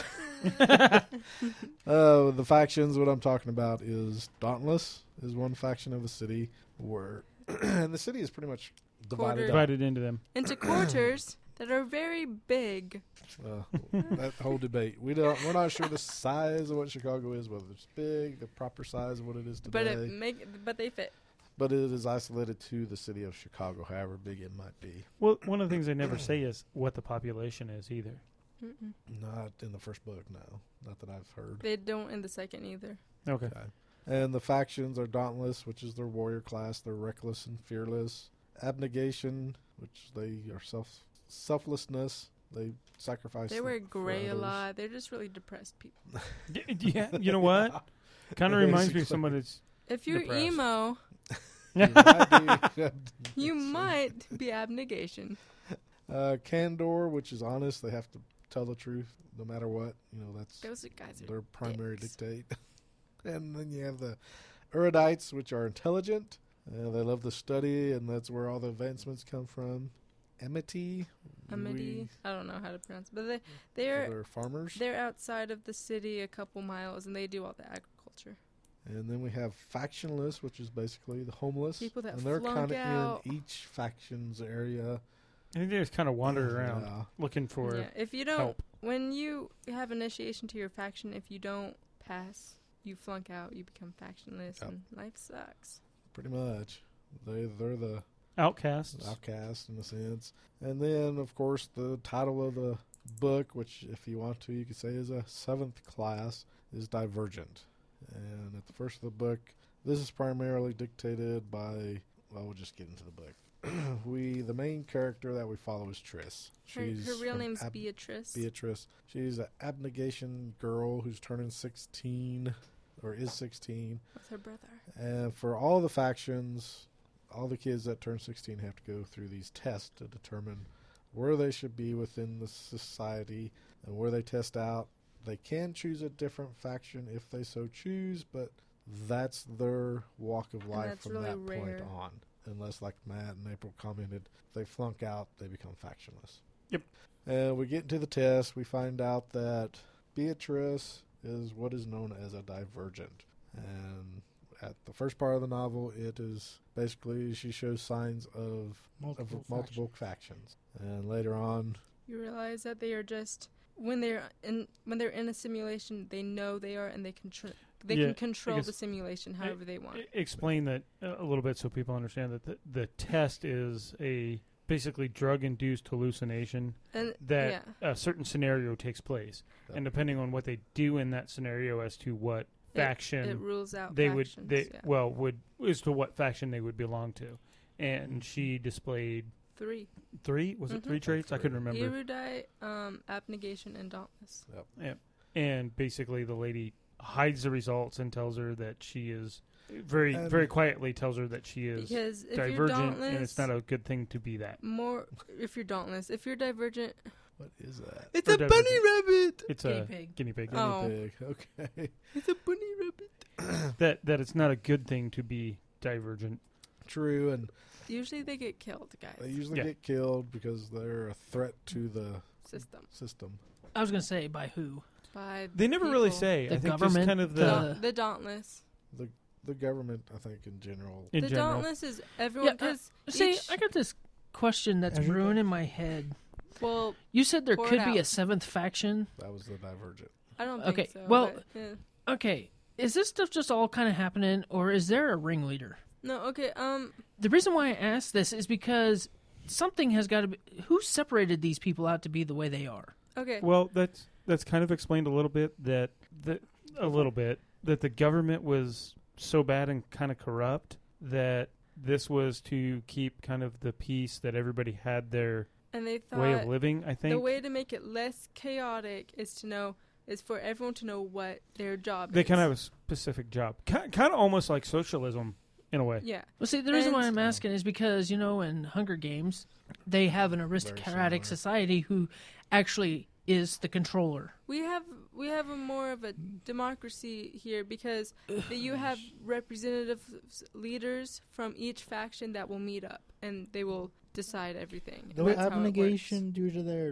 Speaker 3: The factions, what I'm talking about is Dauntless is one faction of the city, where and the city is pretty much divided up.
Speaker 2: Divided into them.
Speaker 1: Into quarters that are very big.
Speaker 3: That whole debate. We're not sure the size of what Chicago is, whether it's big, the proper size of what it is today.
Speaker 1: But they fit.
Speaker 3: But it is isolated to the city of Chicago, however big it might be.
Speaker 2: Well, one of the things they never say is what the population is either.
Speaker 1: Mm-mm.
Speaker 3: Not in the first book, no. Not that I've heard.
Speaker 1: They don't in the second either.
Speaker 2: Okay.
Speaker 3: And the factions are Dauntless, which is their warrior class. They're reckless and fearless. Abnegation, which they are selflessness. They sacrifice.
Speaker 1: They wear gray a
Speaker 3: others.
Speaker 1: lot. They're just really depressed people.
Speaker 2: Yeah, you know what? Kind of reminds me of
Speaker 3: Basically.
Speaker 2: someone that's
Speaker 1: If you're
Speaker 2: Depressed.
Speaker 1: emo,
Speaker 3: You might be-
Speaker 1: you might be abnegation.
Speaker 3: Candor, which is honest. They have to tell the truth no matter what. That's
Speaker 1: Those guys are
Speaker 3: their primary
Speaker 1: dicks.
Speaker 3: dictate. And then you have the erudites, which are intelligent. They love to study, and that's where all the advancements come from. Amity.
Speaker 1: Amity. I don't know how to pronounce it, but
Speaker 3: They're
Speaker 1: they're
Speaker 3: farmers.
Speaker 1: they're outside of the city a couple miles, and they do all the agriculture.
Speaker 3: And then we have factionless, which is basically the homeless.
Speaker 1: People that
Speaker 3: and they're
Speaker 1: flunk
Speaker 3: kind
Speaker 1: out.
Speaker 3: of in each faction's area.
Speaker 2: I think they just kind of wander around
Speaker 3: Yeah.
Speaker 2: looking for
Speaker 1: Yeah, if you don't,
Speaker 2: help.
Speaker 1: when you have initiation to your faction, if you don't pass, you flunk out, you become factionless,
Speaker 3: Yep.
Speaker 1: and life sucks.
Speaker 3: Pretty much. They're the
Speaker 2: outcasts.
Speaker 3: outcast in a sense. And then, of course, the title of the book, which if you want to, you could say is a 7th class, is Divergent. And at the first of the book, this is primarily dictated by, well, we'll just get into the book. The main character that we follow is Triss.
Speaker 1: Her real name's Beatrice.
Speaker 3: Beatrice. She's an abnegation girl who's turning 16, or is 16.
Speaker 1: With her brother.
Speaker 3: And for all the factions, all the kids that turn 16 have to go through these tests to determine where they should be within the society. And where they test out, they can choose a different faction if they so choose, but that's their walk of life from
Speaker 1: really
Speaker 3: that
Speaker 1: rare.
Speaker 3: point on. Unless, like Matt and April commented, if they flunk out, they become factionless.
Speaker 2: Yep.
Speaker 3: And we get into the test. We find out that Beatrice is what is known as a divergent. And at the first part of the novel, it is basically she shows signs of multiple factions. And later on,
Speaker 1: you realize that they are just when they're in a simulation, they know they are, and they can control the simulation however they want.
Speaker 2: Explain that a little bit so people understand that the test is a basically drug-induced hallucination that a certain scenario takes place, and depending on what they do in that scenario as to what faction
Speaker 1: it rules out
Speaker 2: they
Speaker 1: factions,
Speaker 2: as to what faction they would belong to, and she displayed three was it three traits? I couldn't remember.
Speaker 1: Erudite, abnegation, and dauntless.
Speaker 2: Yep. And basically the lady hides the results and tells her that she is very quietly tells her that she is
Speaker 1: because if
Speaker 2: divergent, and it's not a good thing to be that.
Speaker 1: More if you're dauntless. If you're divergent,
Speaker 3: what is that?
Speaker 1: It's a bunny rabbit.
Speaker 2: It's
Speaker 4: guinea
Speaker 2: a
Speaker 4: pig.
Speaker 2: Guinea pig.
Speaker 3: Guinea pig. Okay.
Speaker 1: It's a bunny rabbit.
Speaker 2: that it's not a good thing to be divergent.
Speaker 3: True, and
Speaker 1: usually they get killed, guys.
Speaker 3: they usually get killed because they're a threat to the system.
Speaker 4: I was going to say, by who?
Speaker 1: By
Speaker 2: they never
Speaker 1: people.
Speaker 2: really say.
Speaker 4: The
Speaker 2: I think
Speaker 4: government,
Speaker 2: just kind of
Speaker 1: the dauntless.
Speaker 3: The government, I think, in general.
Speaker 1: The dauntless is everyone. Because
Speaker 4: I got this question that's brewing in my head.
Speaker 1: Well,
Speaker 4: you said there could be a seventh faction.
Speaker 3: That was the divergent.
Speaker 1: I don't think so.
Speaker 4: Well,
Speaker 1: but,
Speaker 4: okay. Is this stuff just all kind of happening, or is there a ringleader?
Speaker 1: No. Okay.
Speaker 4: The reason why I asked this is because something has got to be. Who separated these people out to be the way they are?
Speaker 1: Okay.
Speaker 2: Well, that's kind of explained a little bit that the government was so bad and kind of corrupt that this was to keep kind of the peace that everybody had their
Speaker 1: and they thought
Speaker 2: way of living. I think
Speaker 1: the way to make it less chaotic is for everyone to know what their job is.
Speaker 2: They kind of have a specific job, kind of almost like socialism in a way.
Speaker 1: Yeah.
Speaker 4: Well, see, the reason why I'm asking is because in Hunger Games, they have an aristocratic society who actually is the controller.
Speaker 1: We have a more of a democracy here because you have representative leaders from each faction that will meet up and they will decide everything.
Speaker 7: The abnegation due to their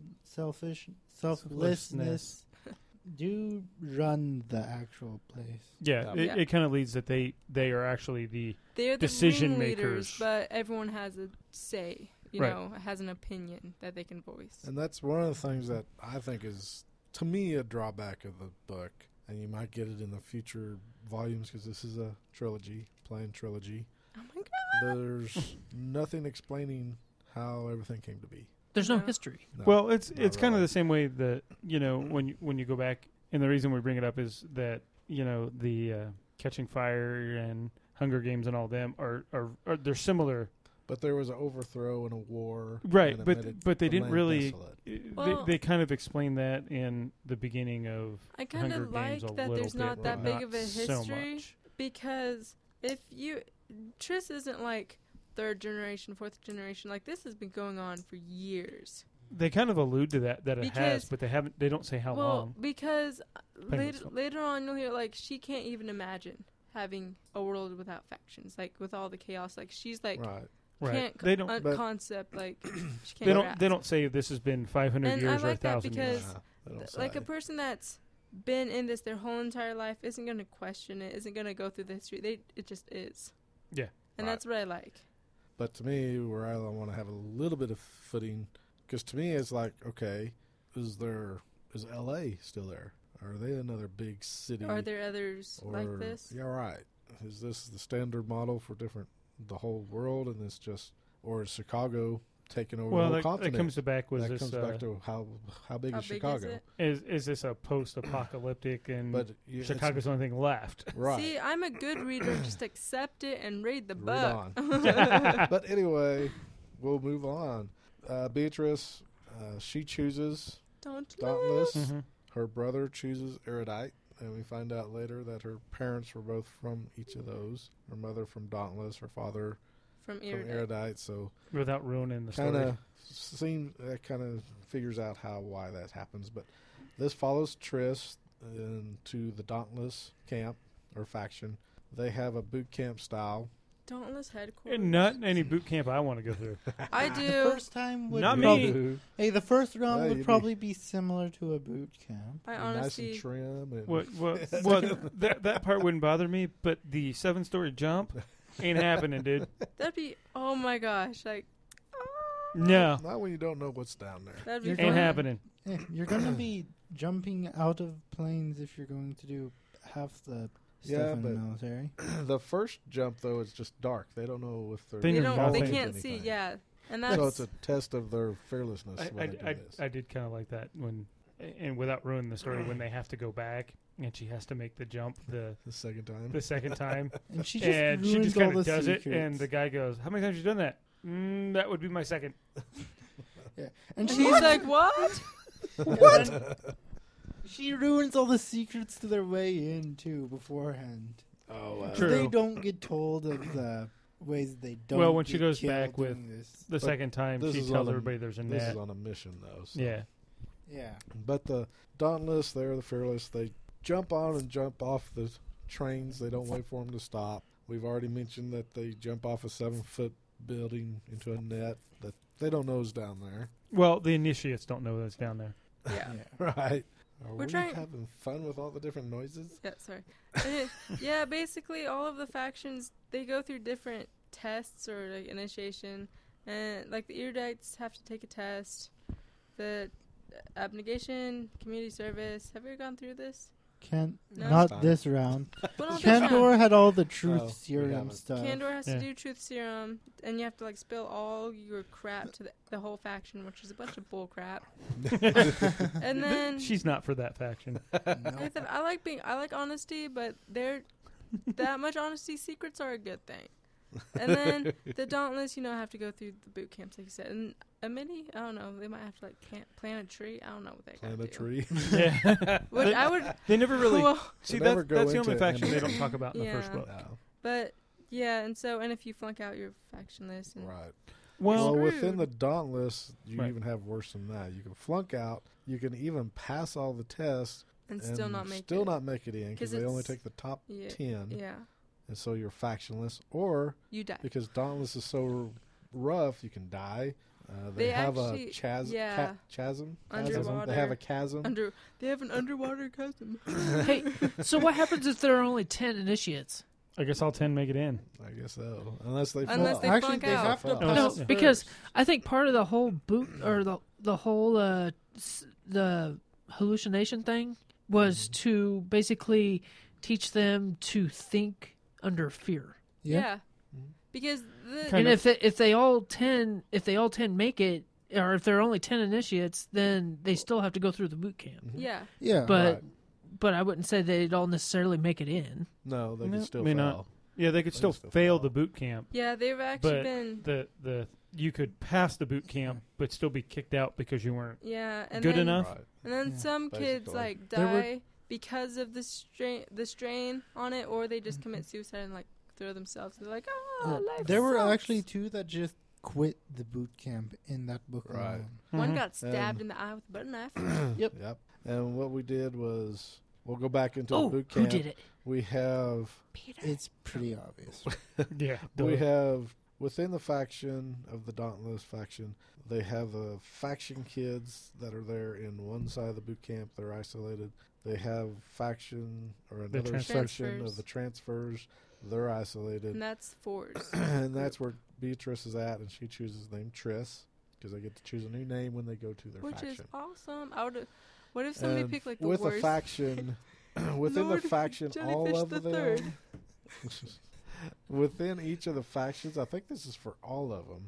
Speaker 7: selflessness do run the actual place.
Speaker 2: Yeah, it kind of leads that they are actually
Speaker 1: they're the
Speaker 2: decision
Speaker 1: makers, but everyone has a say. Has an opinion that they can voice.
Speaker 3: And that's one of the things that I think is, to me, a drawback of the book. And you might get it in the future volumes because this is a planned trilogy.
Speaker 1: Oh my God.
Speaker 3: There's nothing explaining how everything came to be.
Speaker 4: There's no history.
Speaker 3: No,
Speaker 2: well, it's kind of the same way that, when you go back, and the reason we bring it up is that, the Catching Fire and Hunger Games and all them are they're similar.
Speaker 3: But there was an overthrow and a war.
Speaker 2: Right,
Speaker 3: and
Speaker 2: but they didn't really.
Speaker 1: Well,
Speaker 2: they kind of explained that in the beginning of
Speaker 1: I kind
Speaker 2: Hunger
Speaker 1: of
Speaker 2: Games
Speaker 1: like
Speaker 2: a
Speaker 1: that
Speaker 2: little
Speaker 1: there's not
Speaker 2: bit,
Speaker 1: that
Speaker 2: but
Speaker 1: big of a
Speaker 2: so
Speaker 1: history
Speaker 2: much.
Speaker 1: because Triss isn't like third generation, fourth generation. Like this has been going on for years.
Speaker 2: They kind of allude to that it has, but they don't say how long.
Speaker 1: Because later on you'll hear like she can't even imagine having a world without factions, like with all the chaos. Like she's like.
Speaker 2: Right.
Speaker 1: They don't concept like she can't
Speaker 2: they don't.
Speaker 1: grasp.
Speaker 2: They don't say this has been 500 years
Speaker 1: I like
Speaker 2: or 1,000 years.
Speaker 1: because like a person that's been in this their whole entire life isn't going to question it, isn't going to go through the history. It just is.
Speaker 2: Yeah.
Speaker 1: And that's what I like.
Speaker 3: But to me, where I want to have a little bit of footing, because to me it's like, okay, is L.A. still there? Are they another big city?
Speaker 1: Are there others like this?
Speaker 3: Yeah, right. Is this the standard model for the whole world, and it's just, or is Chicago taken over the whole continent.
Speaker 2: That comes back with
Speaker 3: that
Speaker 2: this.
Speaker 3: comes back to how big is Chicago?
Speaker 2: Is this a post-apocalyptic and Chicago's the only thing left?
Speaker 3: Right.
Speaker 1: See, I'm a good reader. Just accept it and read the book.
Speaker 3: But anyway, we'll move on. Beatrice, she chooses Dauntless. Mm-hmm. Her brother chooses Erudite. And we find out later that her parents were both from each of those. Her mother from Dauntless, her father from Erudite. So
Speaker 2: without ruining the story,
Speaker 3: that kind of figures out why that happens. But this follows Triss into the Dauntless camp or faction. They have a boot camp style.
Speaker 1: Dauntless headquarters.
Speaker 2: And not any boot camp I want to go through.
Speaker 1: I do.
Speaker 7: The first time would
Speaker 2: not
Speaker 7: me. Hey, the first round would probably be similar to a boot camp.
Speaker 1: I honestly,
Speaker 3: nice and trim. And
Speaker 2: well, that part wouldn't bother me, but the 7-story jump ain't happening, dude.
Speaker 1: That'd be, oh my gosh, like.
Speaker 2: No.
Speaker 3: Not when you don't know what's down there.
Speaker 1: That'd be
Speaker 2: ain't happening.
Speaker 7: You're gonna be jumping out of planes if you're going to do half the. Stuff in the military.
Speaker 3: The first jump though is just dark. They don't know if they're
Speaker 1: they can't see. Yeah, and that's
Speaker 3: so it's a test of their fearlessness.
Speaker 2: I did kind of like that and without ruining the story, when they have to go back and she has to make the jump the second time,
Speaker 7: and she just
Speaker 2: kind of does it, and the guy goes, "How many times have you done that?" That would be my second.
Speaker 7: Yeah, and
Speaker 1: she's like, "What?
Speaker 7: What?" She ruins all the secrets to their way in, too, beforehand.
Speaker 3: Oh, wow.
Speaker 7: They don't get told of the ways they don't.
Speaker 2: Well, when she goes back with the second time, she tells everybody there's a net.
Speaker 3: This is on a mission, though. So.
Speaker 2: Yeah.
Speaker 7: Yeah.
Speaker 3: But the Dauntless, they're the fearless. They jump on and jump off the trains. They don't wait for them to stop. We've already mentioned that they jump off a 7-foot building into a net that they don't know is down there.
Speaker 2: Well, the initiates don't know that's down there.
Speaker 1: Yeah.
Speaker 3: Right. We're
Speaker 1: trying
Speaker 3: having fun with all the different noises.
Speaker 1: Yeah, sorry. Yeah, basically all of the factions, they go through different tests or like initiation, and like the Erudites have to take a test. The abnegation, community service. Have you ever gone through this?
Speaker 7: Not this round.
Speaker 1: Well,
Speaker 7: Candor had all the truth serum stuff.
Speaker 1: Candor has to do truth serum, and you have to like spill all your crap to the whole faction, which is a bunch of bull crap. And then
Speaker 2: she's not for that faction.
Speaker 1: No. I like honesty, but that much honesty. Secrets are a good thing. And then the Dauntless, have to go through the boot camps, like you said. And a mini, I don't know. They might have to plant a tree. I don't know what they
Speaker 3: plant a tree.
Speaker 2: Yeah,
Speaker 1: which I would.
Speaker 2: They never really see. That's the only faction they don't talk about in the first book.
Speaker 3: No.
Speaker 1: But yeah, and if you flunk out, you're factionless.
Speaker 3: Right.
Speaker 2: Well,
Speaker 3: within the Dauntless, you even have worse than that. You can flunk out. You can even pass all the tests
Speaker 1: and still not make
Speaker 3: it in because they only take the top 10.
Speaker 1: Yeah.
Speaker 3: And so you're factionless, or
Speaker 1: you die
Speaker 3: because Dauntless is so rough, you can die. They have a chasm.
Speaker 1: Underwater.
Speaker 3: They have a chasm.
Speaker 1: They have an underwater chasm.
Speaker 4: Hey, so what happens if there are only 10 initiates?
Speaker 2: I guess all 10 make it in.
Speaker 3: I guess so, unless they
Speaker 1: flunk out.
Speaker 7: They have to
Speaker 4: no, because I think part of the whole boot or the whole the hallucination thing was to basically teach them to think under fear.
Speaker 1: Yeah. Because
Speaker 4: if they all 10 make it, or if there are only 10 initiates, then they still have to go through the boot camp.
Speaker 1: Yeah.
Speaker 7: Yeah.
Speaker 4: But I wouldn't say they'd all necessarily make it in.
Speaker 3: No, they could still fail.
Speaker 2: Not. Yeah, they could still fail the boot camp.
Speaker 1: Yeah, they've actually been.
Speaker 2: You could pass the boot camp but still be kicked out because you weren't
Speaker 1: good
Speaker 2: enough.
Speaker 3: Right.
Speaker 1: And then some kids die because of the strain on it, or they just commit suicide and throw themselves. They're like, life
Speaker 7: There were
Speaker 1: sucks.
Speaker 7: actually 2 that just quit the boot camp in that book.
Speaker 3: Right.
Speaker 1: One got stabbed in the eye with a butter knife.
Speaker 7: Yep.
Speaker 3: And what we did was, we'll go back into the boot
Speaker 4: who
Speaker 3: camp.
Speaker 4: did it?
Speaker 3: We have.
Speaker 1: Peter.
Speaker 7: It's pretty obvious.
Speaker 2: Yeah.
Speaker 3: We have within the faction of the Dauntless faction, they have the faction kids that are there in one side of the boot camp. They're isolated. They have faction or another section of the transfers. They're isolated.
Speaker 1: And that's Force.
Speaker 3: And that's where Beatrice is at, and she chooses the name Triss because they get to choose a new name when they go to their faction.
Speaker 1: Which is awesome. What if somebody picked the
Speaker 3: with
Speaker 1: worst?
Speaker 3: a faction, within
Speaker 1: Lord
Speaker 3: the faction,
Speaker 1: Jellyfish
Speaker 3: all of
Speaker 1: the
Speaker 3: them.
Speaker 1: Third.
Speaker 3: Within each of the factions, I think this is for all of them.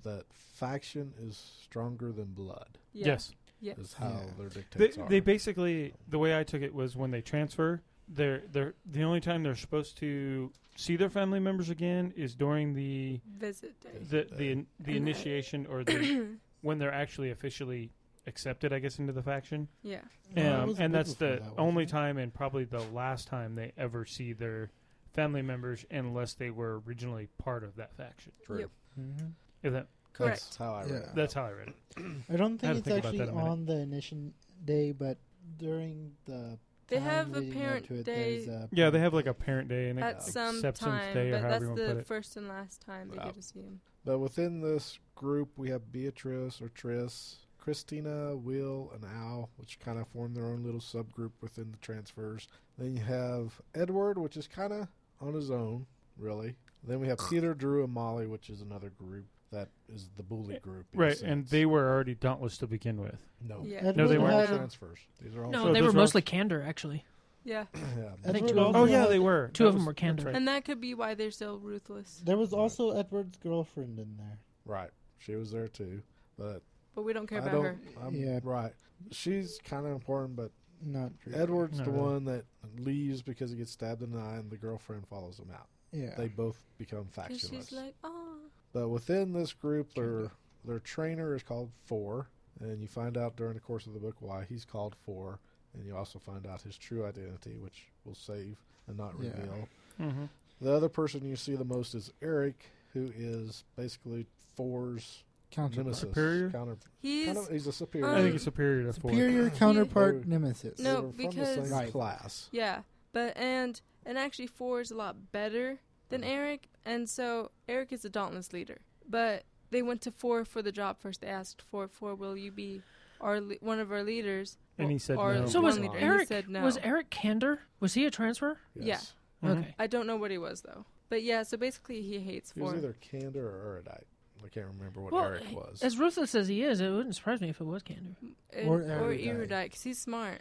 Speaker 3: that faction is stronger than blood.
Speaker 1: Yeah.
Speaker 2: Yes.
Speaker 1: Yes.
Speaker 3: Is how their dictates are.
Speaker 2: They basically, the way I took it was when they transfer, they're the only time they're supposed to see their family members again is during the
Speaker 1: visit day.
Speaker 2: The initiation or the when they're actually officially accepted, I guess, into the faction.
Speaker 1: Yeah.
Speaker 2: And that's the only time and probably the last time they ever see their family members unless they were originally part of that faction.
Speaker 3: True.
Speaker 1: Yep.
Speaker 2: Is that
Speaker 1: correct?
Speaker 3: That's how I read it.
Speaker 2: That's how I read it.
Speaker 9: I don't think it's actually on the initiation day, but during the
Speaker 1: they have a parent day.
Speaker 2: Yeah, they have like a parent day and
Speaker 1: at some
Speaker 2: acceptance
Speaker 1: time,
Speaker 2: day, or
Speaker 1: but
Speaker 2: however
Speaker 1: that's
Speaker 2: you want to put
Speaker 1: the
Speaker 2: it.
Speaker 1: first and last time they get to see him.
Speaker 3: But within this group, we have Beatrice or Triss, Christina, Will, and Al, which kind of form their own little subgroup within the transfers. Then you have Edward, which is kind of on his own, really. Then we have Peter, Drew, and Molly, which is another group that is the bully group.
Speaker 2: Right, and they were already Dauntless to begin with.
Speaker 3: No,
Speaker 2: no, they weren't.
Speaker 3: Transfers. These are all
Speaker 4: no, they were mostly Candor, actually.
Speaker 1: Yeah.
Speaker 4: I think
Speaker 2: they were.
Speaker 4: Two of them were Candor.
Speaker 1: Right. And that could be why they're so ruthless.
Speaker 9: There was also Edward's girlfriend in there.
Speaker 3: Right. She was there too. But
Speaker 1: we don't care about her.
Speaker 3: Yeah. Right. She's kind of important, but
Speaker 9: not really.
Speaker 3: Edward's the one that leaves because he gets stabbed in the eye and the girlfriend follows him out.
Speaker 9: Yeah.
Speaker 3: They both become factionless.
Speaker 1: She's like, oh.
Speaker 3: But within this group, their trainer is called Four. And you find out during the course of the book why he's called Four. And you also find out his true identity, which we'll save and not reveal.
Speaker 2: Mm-hmm.
Speaker 3: The other person you see the most is Eric, who is basically Four's nemesis.
Speaker 2: Superior?
Speaker 3: He's a superior.
Speaker 2: I think he's superior to Four.
Speaker 9: Superior counterpart nemesis.
Speaker 1: No,
Speaker 3: from
Speaker 1: because
Speaker 3: the same class.
Speaker 1: Yeah, but and actually Four is a lot better than Eric, and so Eric is the Dauntless leader. But they went to Four for the job first. They asked Four, will you be one of our leaders?
Speaker 2: And he said no.
Speaker 4: So was
Speaker 1: leader,
Speaker 4: Eric?
Speaker 1: Said no.
Speaker 4: Was Eric Candor? Was he a transfer?
Speaker 3: Yes.
Speaker 1: Yeah.
Speaker 4: Mm-hmm. Okay.
Speaker 1: I don't know what he was though. But yeah, so basically he hates Four.
Speaker 3: He was either Candor or Erudite. I can't remember what Eric was.
Speaker 4: As ruthless as he is, it wouldn't surprise me if it was Candor.
Speaker 1: Or Erudite, because he's smart.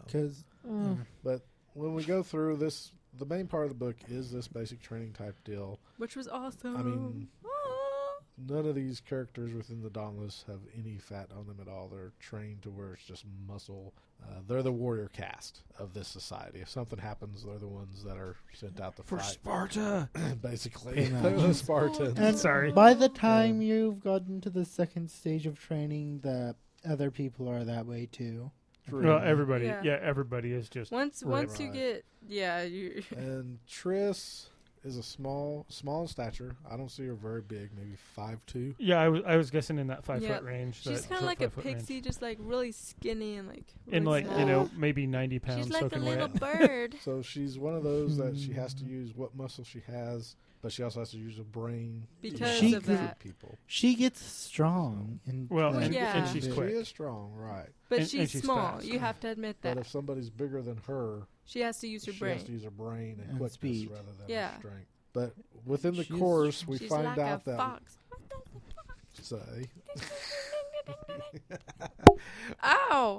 Speaker 3: But when we go through this, the main part of the book is this basic training type deal.
Speaker 1: Which was awesome.
Speaker 3: I mean, none of these characters within the Dauntless have any fat on them at all. They're trained to where it's just muscle. They're the warrior caste of this society. If something happens, they're the ones that are sent out to
Speaker 2: for
Speaker 3: fight.
Speaker 2: Sparta.
Speaker 3: Basically, they're the Spartans.
Speaker 9: And
Speaker 2: sorry.
Speaker 9: By the time you've gotten to the second stage of training, the other people are that way too.
Speaker 2: Well, everybody, everybody is just
Speaker 1: once you get you.
Speaker 3: And Triss is a small in stature. I don't see her very big, maybe 5'2".
Speaker 2: Yeah, I was guessing in that 5 foot range.
Speaker 1: She's kind of like a pixie, just like really skinny and like. Really
Speaker 2: and like
Speaker 1: small.
Speaker 2: maybe 90 pounds.
Speaker 1: She's like a little
Speaker 2: wet.
Speaker 1: bird.
Speaker 3: So she's one of those that she has to use what muscle she has, but she also has to use her brain
Speaker 1: because
Speaker 3: to
Speaker 1: of that.
Speaker 3: People.
Speaker 9: She gets strong.
Speaker 2: And she's quick.
Speaker 3: She is strong, right?
Speaker 1: But
Speaker 2: and
Speaker 1: she's small.
Speaker 2: fast.
Speaker 1: You have to admit that.
Speaker 3: But if somebody's bigger than her,
Speaker 1: she has to use her brain.
Speaker 3: She has to use her brain and quickness
Speaker 9: speed.
Speaker 3: rather than her strength. But within the
Speaker 9: She's
Speaker 3: course, we
Speaker 1: she's
Speaker 3: find
Speaker 1: like
Speaker 3: out
Speaker 1: a
Speaker 3: that
Speaker 1: fox.
Speaker 3: say.
Speaker 1: Ow!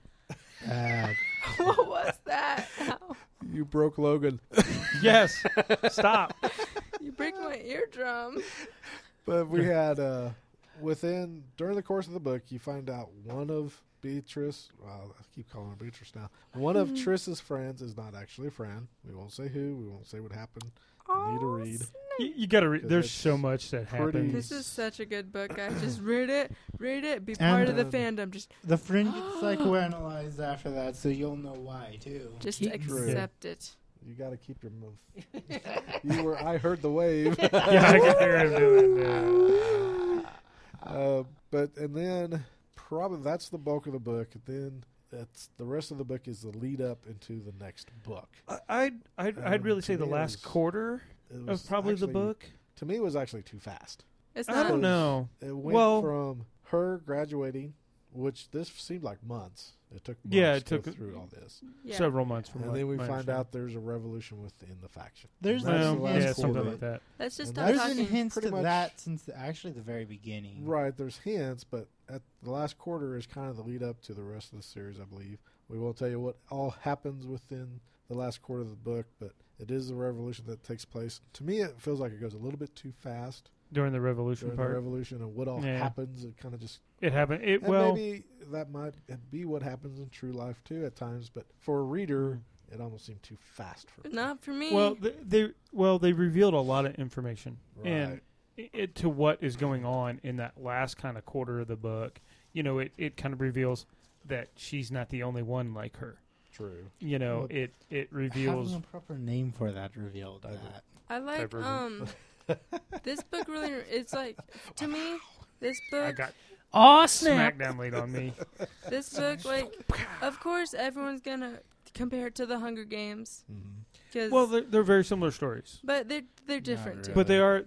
Speaker 1: What was that? Ow.
Speaker 3: You broke Logan.
Speaker 2: Yes. Stop.
Speaker 1: You break my eardrum.
Speaker 3: But we had during the course of the book, you find out one of Beatrice. Well, I keep calling her Beatrice now. One of Triss's friends is not actually a friend. We won't say who. We won't say what happened. You need to read.
Speaker 2: You got to read. There's so much that happens.
Speaker 1: This is such a good book, guys. Just read it, be part of the fandom. Just
Speaker 9: the friend gets psychoanalyzed after that, so you'll know why too.
Speaker 1: Just accept it.
Speaker 3: You got to keep your mouth. I heard the wave.
Speaker 2: Yeah, I can hear him doing that.
Speaker 3: And then probably that's the bulk of the book. Then the rest of the book is the lead up into the next book.
Speaker 2: I'd really say the last quarter of probably the book.
Speaker 3: To me, it was actually too fast.
Speaker 1: It's
Speaker 2: I don't know.
Speaker 3: It went from her graduating, which this seemed like months. It took months to go through all this.
Speaker 1: Yeah.
Speaker 2: Several months from
Speaker 3: and then we find out there's a revolution within the faction.
Speaker 9: There's
Speaker 2: something like that.
Speaker 1: Let's just
Speaker 9: stop
Speaker 1: talking.
Speaker 9: There's hints to that since actually the very beginning.
Speaker 3: Right, there's hints, but at the last quarter is kind of the lead up to the rest of the series, I believe. We won't tell you what all happens within the last quarter of the book, but it is the revolution that takes place. To me, it feels like it goes a little bit too fast.
Speaker 2: during the revolution
Speaker 3: during
Speaker 2: part.
Speaker 3: the revolution and what all happens. It kind of just
Speaker 2: it happened.
Speaker 3: Maybe that might be what happens in true life too at times. But for a reader, it almost seemed too fast for me.
Speaker 1: Not for me.
Speaker 2: Well, they revealed a lot of information
Speaker 3: right.
Speaker 2: and to what is going on in that last kind of quarter of the book. You know, it kind of reveals that she's not the only one like her.
Speaker 3: True.
Speaker 2: You know, it reveals
Speaker 7: having a proper name for that revealed that.
Speaker 1: I like this book really. It's like to me, this book.
Speaker 2: I got
Speaker 4: snap!
Speaker 2: Smackdown laid on me.
Speaker 1: This book, like, of course, everyone's gonna compare it to the Hunger Games.
Speaker 3: Mm-hmm.
Speaker 2: Well, they're very similar stories,
Speaker 1: but they're different too.
Speaker 2: But they are.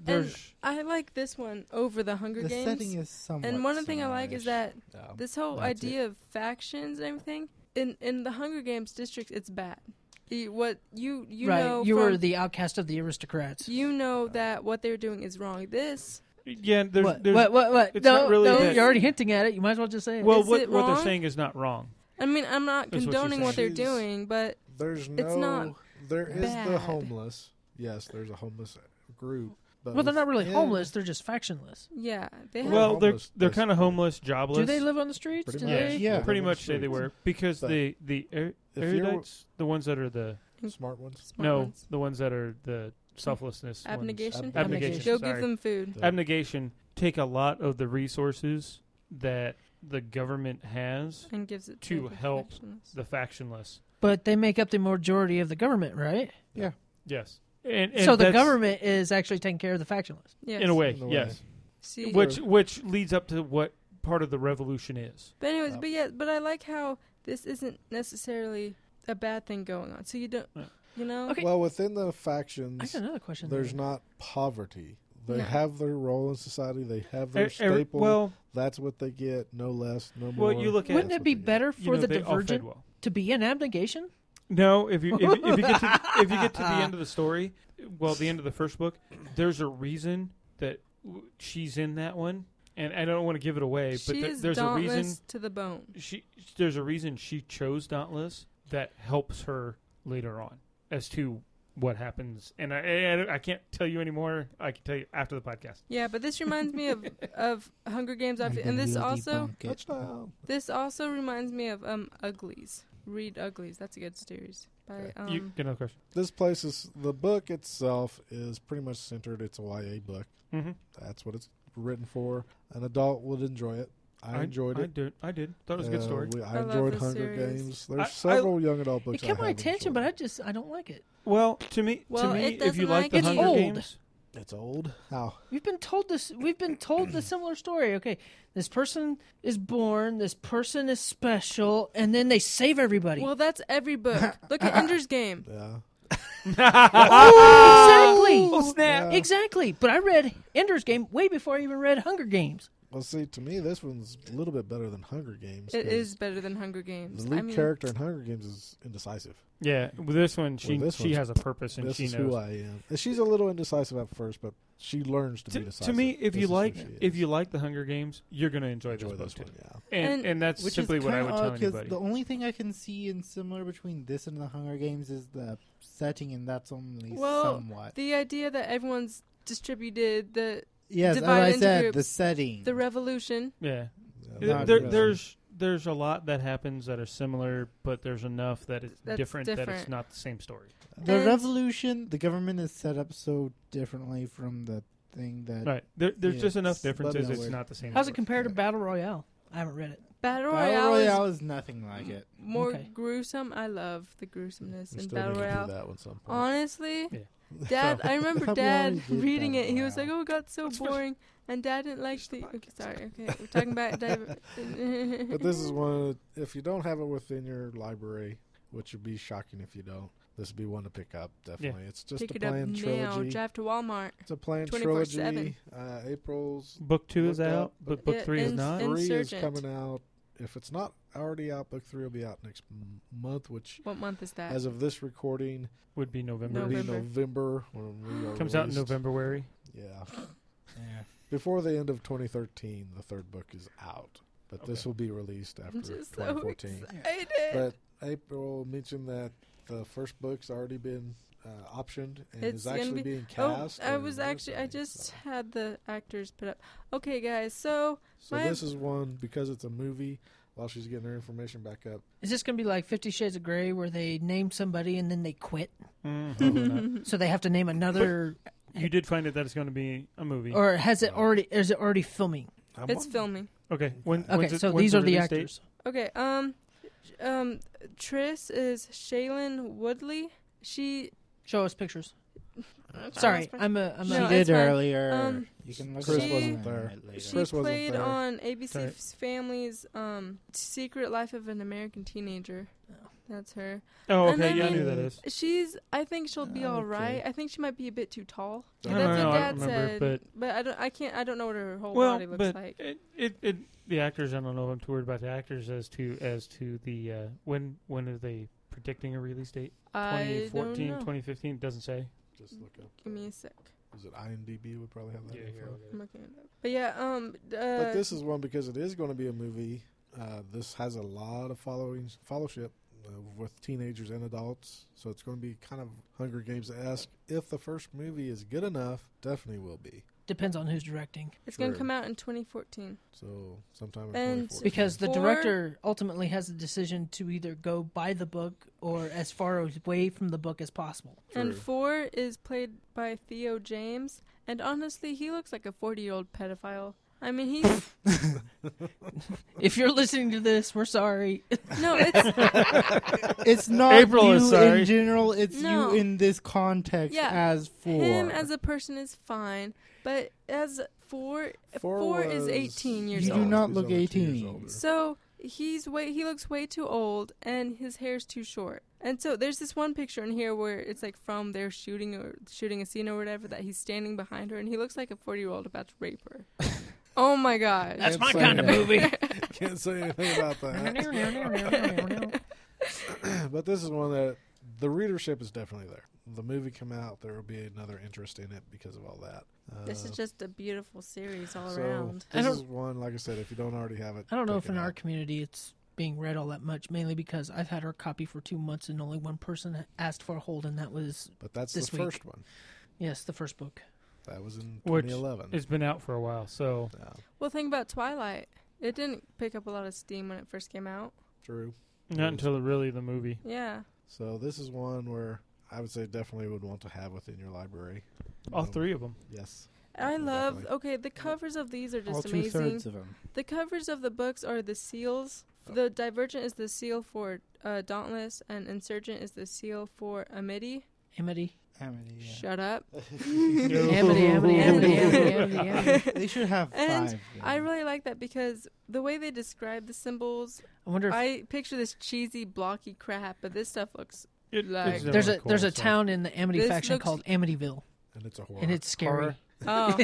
Speaker 1: I like this one over the Hunger Games.
Speaker 7: The setting is somewhat.
Speaker 1: And one thing I like is that this whole idea of factions and everything in the Hunger Games districts, it's bad. You
Speaker 4: right.
Speaker 1: know,
Speaker 4: you were the outcast of the aristocrats.
Speaker 1: You know that what they're doing is wrong. This.
Speaker 2: Yeah, there's
Speaker 4: what?
Speaker 2: It's not really
Speaker 4: you're already hinting at it. You might as well just say it.
Speaker 2: Well, what they're saying is not wrong.
Speaker 1: I mean, I'm not condoning what they're doing, but
Speaker 3: it's
Speaker 1: not.
Speaker 3: There is
Speaker 1: bad.
Speaker 3: the homeless. Yes, there's a homeless group. But
Speaker 4: well, they're not really homeless. They're just factionless.
Speaker 1: Yeah.
Speaker 2: They're kind of homeless, jobless.
Speaker 4: Do they live on the streets?
Speaker 2: Pretty much say they were because the erudites, the ones that are the
Speaker 3: smart ones.
Speaker 2: The ones that are the selflessness.
Speaker 1: Abnegation.
Speaker 2: Abnegation.
Speaker 1: Go give them food.
Speaker 2: Abnegation take a lot of the resources that the government has
Speaker 1: and gives it
Speaker 2: to help the factionless.
Speaker 4: But they make up the majority of the government, right?
Speaker 3: Yeah.
Speaker 2: Yes. And
Speaker 4: so the government is actually taking care of the factionless.
Speaker 1: Yes.
Speaker 2: In a way, yes.
Speaker 1: See,
Speaker 2: which leads up to what part of the revolution is.
Speaker 1: But anyways, but I like how this isn't necessarily a bad thing going on. So you don't, you know.
Speaker 3: Okay. Well, within the factions,
Speaker 4: I got another question.
Speaker 3: There's not poverty. They have their role in society. They have their staple. That's what they get. No less. No more.
Speaker 2: Well, you look at
Speaker 4: wouldn't it be better for the Divergent to be in abnegation?
Speaker 2: No, if you get to the end of the story, well, the end of the first book, there's a reason that she's in that one, and I don't want to give it away, but there's a reason
Speaker 1: to the bone.
Speaker 2: There's a reason she chose Dauntless that helps her later on as to what happens, and I can't tell you anymore. I can tell you after the podcast.
Speaker 1: Yeah, but this reminds me of Hunger Games, and this also reminds me of Uglies. Read Uglies. That's a good series.
Speaker 2: You get another question.
Speaker 3: This place is the book itself is pretty much centered. It's a YA book.
Speaker 2: Mm-hmm.
Speaker 3: That's what it's written for. An adult would enjoy it. I enjoyed it.
Speaker 2: I did. Thought it was a good story.
Speaker 3: I enjoyed Hunger Games. There's several young adult books.
Speaker 4: It kept my attention, but I don't like it.
Speaker 2: Well, to me, if you like the Hunger Games,
Speaker 3: it's old. How?
Speaker 4: We've been told the similar story. Okay, this person is born. This person is special, and then they save everybody.
Speaker 1: Well, that's every book. Look at Ender's Game.
Speaker 3: Yeah.
Speaker 4: Exactly.
Speaker 2: Oh, snap.
Speaker 4: Yeah. Exactly. But I read Ender's Game way before I even read Hunger Games.
Speaker 3: Well, see, to me, this one's a little bit better than Hunger Games.
Speaker 1: It is better than Hunger Games.
Speaker 3: The lead character in Hunger Games is indecisive.
Speaker 2: Yeah, with this one, she has a purpose, and she knows
Speaker 3: who I am. And she's a little indecisive at first, but she learns to be decisive.
Speaker 2: To me, if you like the Hunger Games, you're going to enjoy this book too.
Speaker 3: Yeah.
Speaker 2: And that's simply what I would tell anybody.
Speaker 7: The only thing I can see in similar between this and the Hunger Games is the setting, and that's only somewhat.
Speaker 1: The idea that everyone's distributed
Speaker 7: Yes, as I said, groups, the setting.
Speaker 1: The revolution.
Speaker 2: Yeah. There's a lot that happens that are similar, but there's enough that it's different that it's not the same story.
Speaker 7: The revolution, the government is set up so differently from the thing that...
Speaker 2: Right. There's just enough differences. It's not the same
Speaker 4: How's it compared to Battle Royale? I haven't read it.
Speaker 1: Battle Royale
Speaker 7: is nothing like it.
Speaker 1: More gruesome. I love the gruesomeness in Battle Royale. Honestly... Yeah. Dad, I remember Dad reading it. He was like, "Oh, it got so boring," and Dad didn't like the. Okay, sorry. Okay, we're talking about.
Speaker 3: But this is one. If you don't have it within your library, which would be shocking if you don't, this would be one to pick up. Definitely, it's just a planned trilogy.
Speaker 1: Drive to Walmart.
Speaker 3: It's a planned trilogy. April's
Speaker 2: book 2 is out, but book 3 is not.
Speaker 3: 3 is coming out. If it's not already out, book 3 will be out next month.
Speaker 1: What month is that?
Speaker 3: As of this recording,
Speaker 2: would be November.
Speaker 3: November when we are
Speaker 2: comes out in November.
Speaker 3: Yeah. Before the end of 2013, the third book is out, but this will be released after 2014.
Speaker 1: So excited.
Speaker 3: But April mentioned that the first book's already been optioned and is actually being cast.
Speaker 1: I just had the actors put up. Okay, guys, so
Speaker 3: this is one, because it's a movie, while she's getting her information back up.
Speaker 4: Is this going to be like 50 Shades of Grey where they name somebody and then they quit? So they have to name another...
Speaker 2: You did find it that it's going to be a movie.
Speaker 4: Or is it already filming?
Speaker 1: It's filming.
Speaker 2: Okay.
Speaker 4: So these are the actors.
Speaker 1: Okay, Triss is Shailene Woodley. She...
Speaker 4: Show us pictures. Sorry,
Speaker 7: she did earlier. You can look.
Speaker 3: Chris wasn't there.
Speaker 1: She played on ABC Family's Secret Life of an American Teenager. That's her.
Speaker 2: Oh, okay. I knew that is.
Speaker 1: I think she'll be all right. I think she might be a bit too tall.
Speaker 2: That's what Dad said.
Speaker 1: But I don't know what her whole body looks like.
Speaker 2: The actors, I don't know if I'm too worried about the actors as to the when are they predicting a release date? 2014, 2015? It doesn't say.
Speaker 3: Just look up.
Speaker 1: Give me a sec.
Speaker 3: Is it IMDb? Would probably have that.
Speaker 1: I'm looking it up. But yeah,
Speaker 3: but this is one because it is going to be a movie. This has a lot of followership with teenagers and adults, so it's going to be kind of Hunger Games-esque. If the first movie is good enough, definitely will be.
Speaker 4: Depends on who's directing.
Speaker 1: It's going to come out in 2014.
Speaker 3: So sometime in 2014.
Speaker 4: Because the director ultimately has the decision to either go by the book or as far away from the book as possible.
Speaker 1: True. And 4 is played by Theo James, and honestly, he looks like a 40-year-old pedophile. I mean, he's...
Speaker 4: If you're listening to this, we're sorry.
Speaker 1: No, it's
Speaker 7: not April you is sorry. In general. It's you in this context as 4.
Speaker 1: Him as a person is fine, but as 4 is 18 years old.
Speaker 7: You do not look 18.
Speaker 1: So he looks way too old, and his hair's too short. And so there's this one picture in here where it's like from their shooting a scene or whatever that he's standing behind her, and he looks like a 40-year-old about to rape her. Oh my God.
Speaker 4: That's my kind of movie.
Speaker 3: Can't say anything about that. But this is one that the readership is definitely there. The movie come out, there will be another interest in it because of all that.
Speaker 1: This is just a beautiful series all around.
Speaker 3: This is one, like I said, if you don't already have it.
Speaker 4: I don't know if in our community it's being read all that much, mainly because I've had our copy for 2 months and only one person asked for a hold, and that was
Speaker 3: But that's
Speaker 4: this
Speaker 3: the
Speaker 4: week.
Speaker 3: first one.
Speaker 4: Yes, the first book.
Speaker 3: That was in 2011.
Speaker 2: It's been out for a while, so...
Speaker 3: Yeah.
Speaker 1: Well, think about Twilight. It didn't pick up a lot of steam when it first came out.
Speaker 3: True.
Speaker 2: Not until really the movie.
Speaker 1: Yeah.
Speaker 3: So this is one where I would say definitely would want to have within your library.
Speaker 2: All 3 of them.
Speaker 3: Yes.
Speaker 1: I love... Okay, the covers of these are just amazing.
Speaker 7: All 2/3 of them.
Speaker 1: The covers of the books are the seals. The Divergent is the seal for Dauntless, and Insurgent is the seal for Amity.
Speaker 4: Amity.
Speaker 7: Amity, yeah.
Speaker 1: Shut up.
Speaker 4: Amity.
Speaker 7: They should have 5.
Speaker 1: And I really like that because the way they describe the symbols, I picture this cheesy, blocky crap, but this stuff looks like...
Speaker 4: There's a town in the Amity faction called Amityville.
Speaker 3: And it's a horror.
Speaker 4: And it's scary.
Speaker 1: Oh.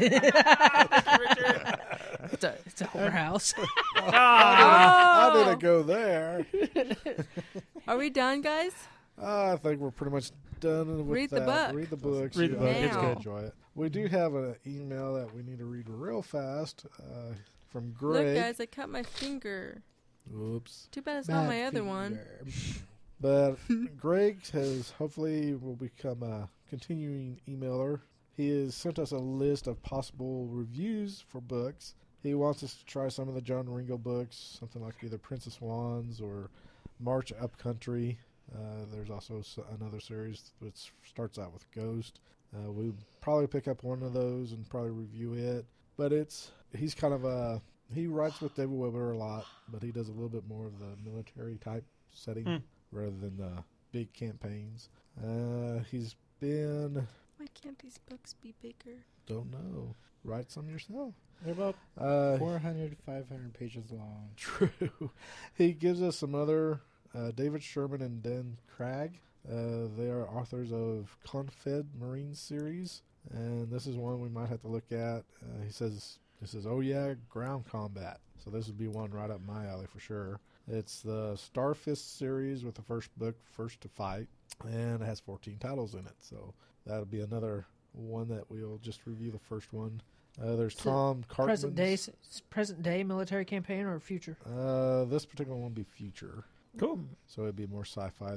Speaker 4: It's a horror house.
Speaker 3: How did it go there?
Speaker 1: Are we done, guys?
Speaker 3: I think we're pretty much done with
Speaker 1: the book.
Speaker 3: Read the books.
Speaker 2: Read the book.
Speaker 3: It's good. Enjoy it. We do have an email that we need to read real fast from Greg.
Speaker 1: Look, guys, I cut my finger.
Speaker 3: Oops.
Speaker 1: Too bad it's not my other one.
Speaker 3: But Greg will become a continuing emailer. He has sent us a list of possible reviews for books. He wants us to try some of the John Ringo books, something like either Princess Wands or March Upcountry. There's also another series that starts out with Ghost. We'll probably pick up one of those and probably review it. But he's kind of he writes with David Weber a lot, but he does a little bit more of the military type setting rather than big campaigns. He's been...
Speaker 1: Why can't these books be bigger?
Speaker 3: Don't know. Write some yourself.
Speaker 7: They're about 400, 500 pages long.
Speaker 3: True. He gives us some other... David Sherman and Dan Cragg. They are authors of Confed Marine series, and this is one we might have to look at. He says, oh yeah, ground combat. So this would be one right up my alley for sure. It's the Starfist series with the first book, First to Fight, and it has 14 titles in it. So that'll be another one that we'll just review the first one. There's Tom Cartman.
Speaker 4: Present day military campaign or future?
Speaker 3: This particular one will be future.
Speaker 2: Cool.
Speaker 3: So it'd be more sci-fi.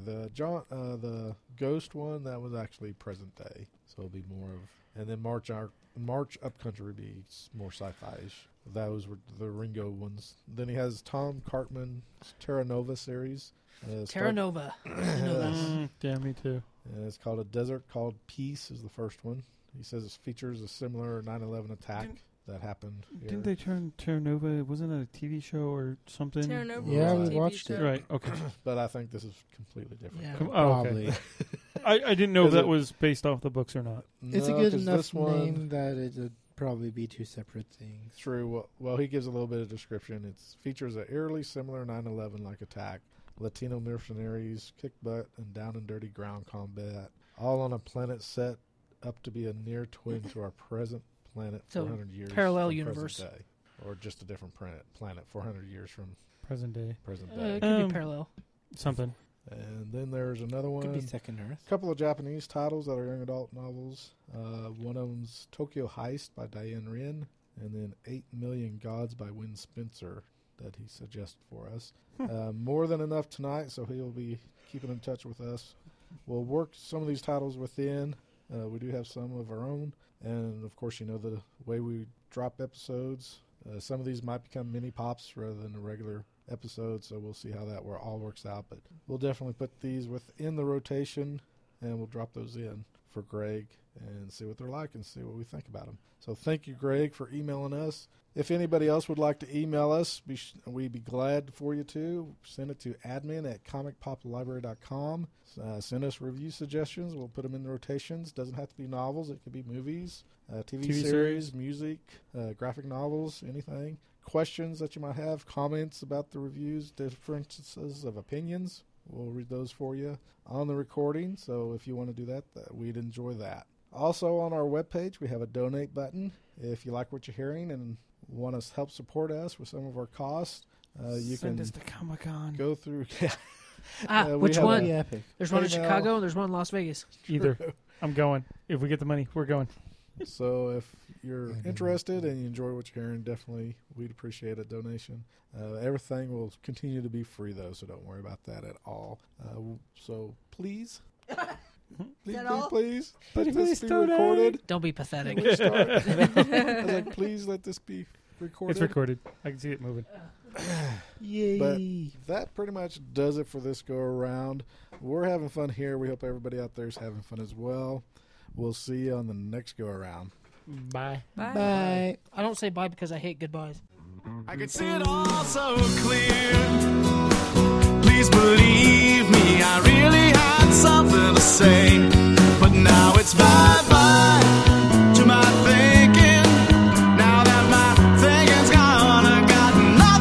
Speaker 3: The Ghost one, that was actually present day. So it'll be more of, and then March Upcountry would be more sci-fi-ish. Those were the Ringo ones. Then he has Tom Cartman's Terra Nova series.
Speaker 4: Terra Nova.
Speaker 2: Yeah, me too.
Speaker 3: And it's called A Desert Called Peace is the first one. He says it features a similar 9/11 attack that happened here.
Speaker 2: Didn't they turn Terra Nova? Wasn't it a TV show or something?
Speaker 1: Terra Nova.
Speaker 9: Yeah, we
Speaker 1: TV
Speaker 9: watched
Speaker 1: show.
Speaker 9: it.
Speaker 2: Right. Okay.
Speaker 3: But I think this is completely different.
Speaker 4: Yeah,
Speaker 9: Probably.
Speaker 2: Okay. I didn't know if
Speaker 3: Is
Speaker 2: that
Speaker 3: it-
Speaker 2: was based off the books or not.
Speaker 9: It's a
Speaker 3: No,
Speaker 9: good
Speaker 3: 'cause
Speaker 9: enough
Speaker 3: this one-
Speaker 9: name that it would probably be two separate things.
Speaker 3: True. Well, he gives a little bit of description. It features an eerily similar 9/11-like attack. Latino mercenaries kick butt and down and dirty ground combat, all on a planet set up to be a near twin to our present planet
Speaker 4: So,
Speaker 3: 400 years
Speaker 4: parallel
Speaker 3: from
Speaker 4: universe.
Speaker 3: present day. Or just a different planet 400 years from
Speaker 2: Present day.
Speaker 3: present
Speaker 4: it
Speaker 3: day.
Speaker 4: could be parallel.
Speaker 2: Something.
Speaker 3: And then there's another one.
Speaker 9: Could be Second Earth.
Speaker 3: A couple of Japanese titles that are young adult novels. One of them's Tokyo Heist by Diane Rin, and then 8 Million Gods by Win Spencer that he suggested for us. More than enough tonight, so he'll be keeping in touch with us. We'll work some of these titles within. We do have some of our own, and of course, you know the way we drop episodes. Some of these might become mini pops rather than a regular episode, so we'll see how that all works out. But we'll definitely put these within the rotation, and we'll drop those in for Greg and see what they're like and see what we think about them. So thank you, Greg, for emailing us. If anybody else would like to email us, we'd be glad for you to. Send it to admin@comicpoplibrary.com. Send us review suggestions. We'll put them in the rotations. Doesn't have to be novels. It could be movies, TV series, music, graphic novels, anything. Questions that you might have, comments about the reviews, differences of opinions. We'll read those for you on the recording. So if you want to do that, we'd enjoy that. Also on our webpage, we have a donate button. If you like what you're hearing and want to help support us with some of our costs, you
Speaker 2: Send
Speaker 3: can
Speaker 2: us to Comic-Con.
Speaker 3: go through.
Speaker 4: Which
Speaker 3: have
Speaker 4: one?
Speaker 3: a-
Speaker 4: There's one in
Speaker 3: PayPal.
Speaker 4: Chicago and there's one in Las Vegas.
Speaker 2: Either. I'm going. If we get the money, we're going.
Speaker 3: So if you're interested and you enjoy what you're hearing, definitely we'd appreciate a donation. Everything will continue to be free, though, so don't worry about that at all. So please, please, let this be recorded.
Speaker 4: Don't be pathetic.
Speaker 3: Can we start? I was like, please let this be recorded.
Speaker 2: It's recorded. I can see it moving.
Speaker 9: Yay.
Speaker 3: But that pretty much does it for this go around. We're having fun here. We hope everybody out there is having fun as well. We'll see you on the next go around.
Speaker 2: Bye.
Speaker 1: Bye.
Speaker 9: Bye.
Speaker 4: I don't say bye because I hate goodbyes.
Speaker 6: I could see it all so clear. Please believe me, I really had something to say. But now it's bye-bye to my thinking. Now that my thinking's gone, I got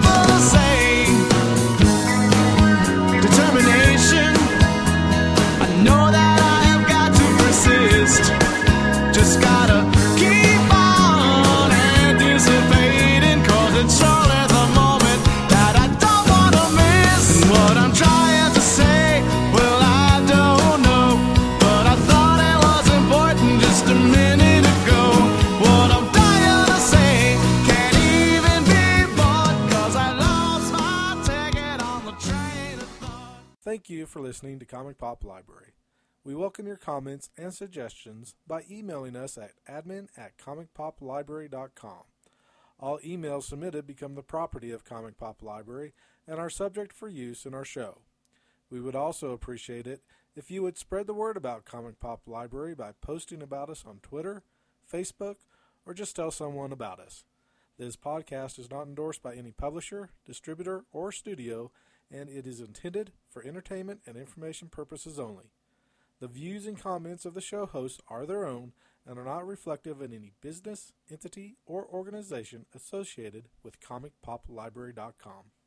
Speaker 6: nothing to say. Determination, I know that I have got to persist. Just gotta keep on anticipating, 'cause it's only the moment that I don't wanna miss. And what I'm trying to say, well, I don't know, but I thought it was important just a minute ago. What I'm trying to say can't even be bought, 'cause I lost my ticket on the train of thought.
Speaker 3: Thank you for listening to Comic Pop Library. We welcome your comments and suggestions by emailing us at admin@comicpoplibrary.com. All emails submitted become the property of Comic Pop Library and are subject for use in our show. We would also appreciate it if you would spread the word about Comic Pop Library by posting about us on Twitter, Facebook, or just tell someone about us. This podcast is not endorsed by any publisher, distributor, or studio, and it is intended for entertainment and information purposes only. The views and comments of the show hosts are their own and are not reflective of any business, entity, or organization associated with ComicPopLibrary.com.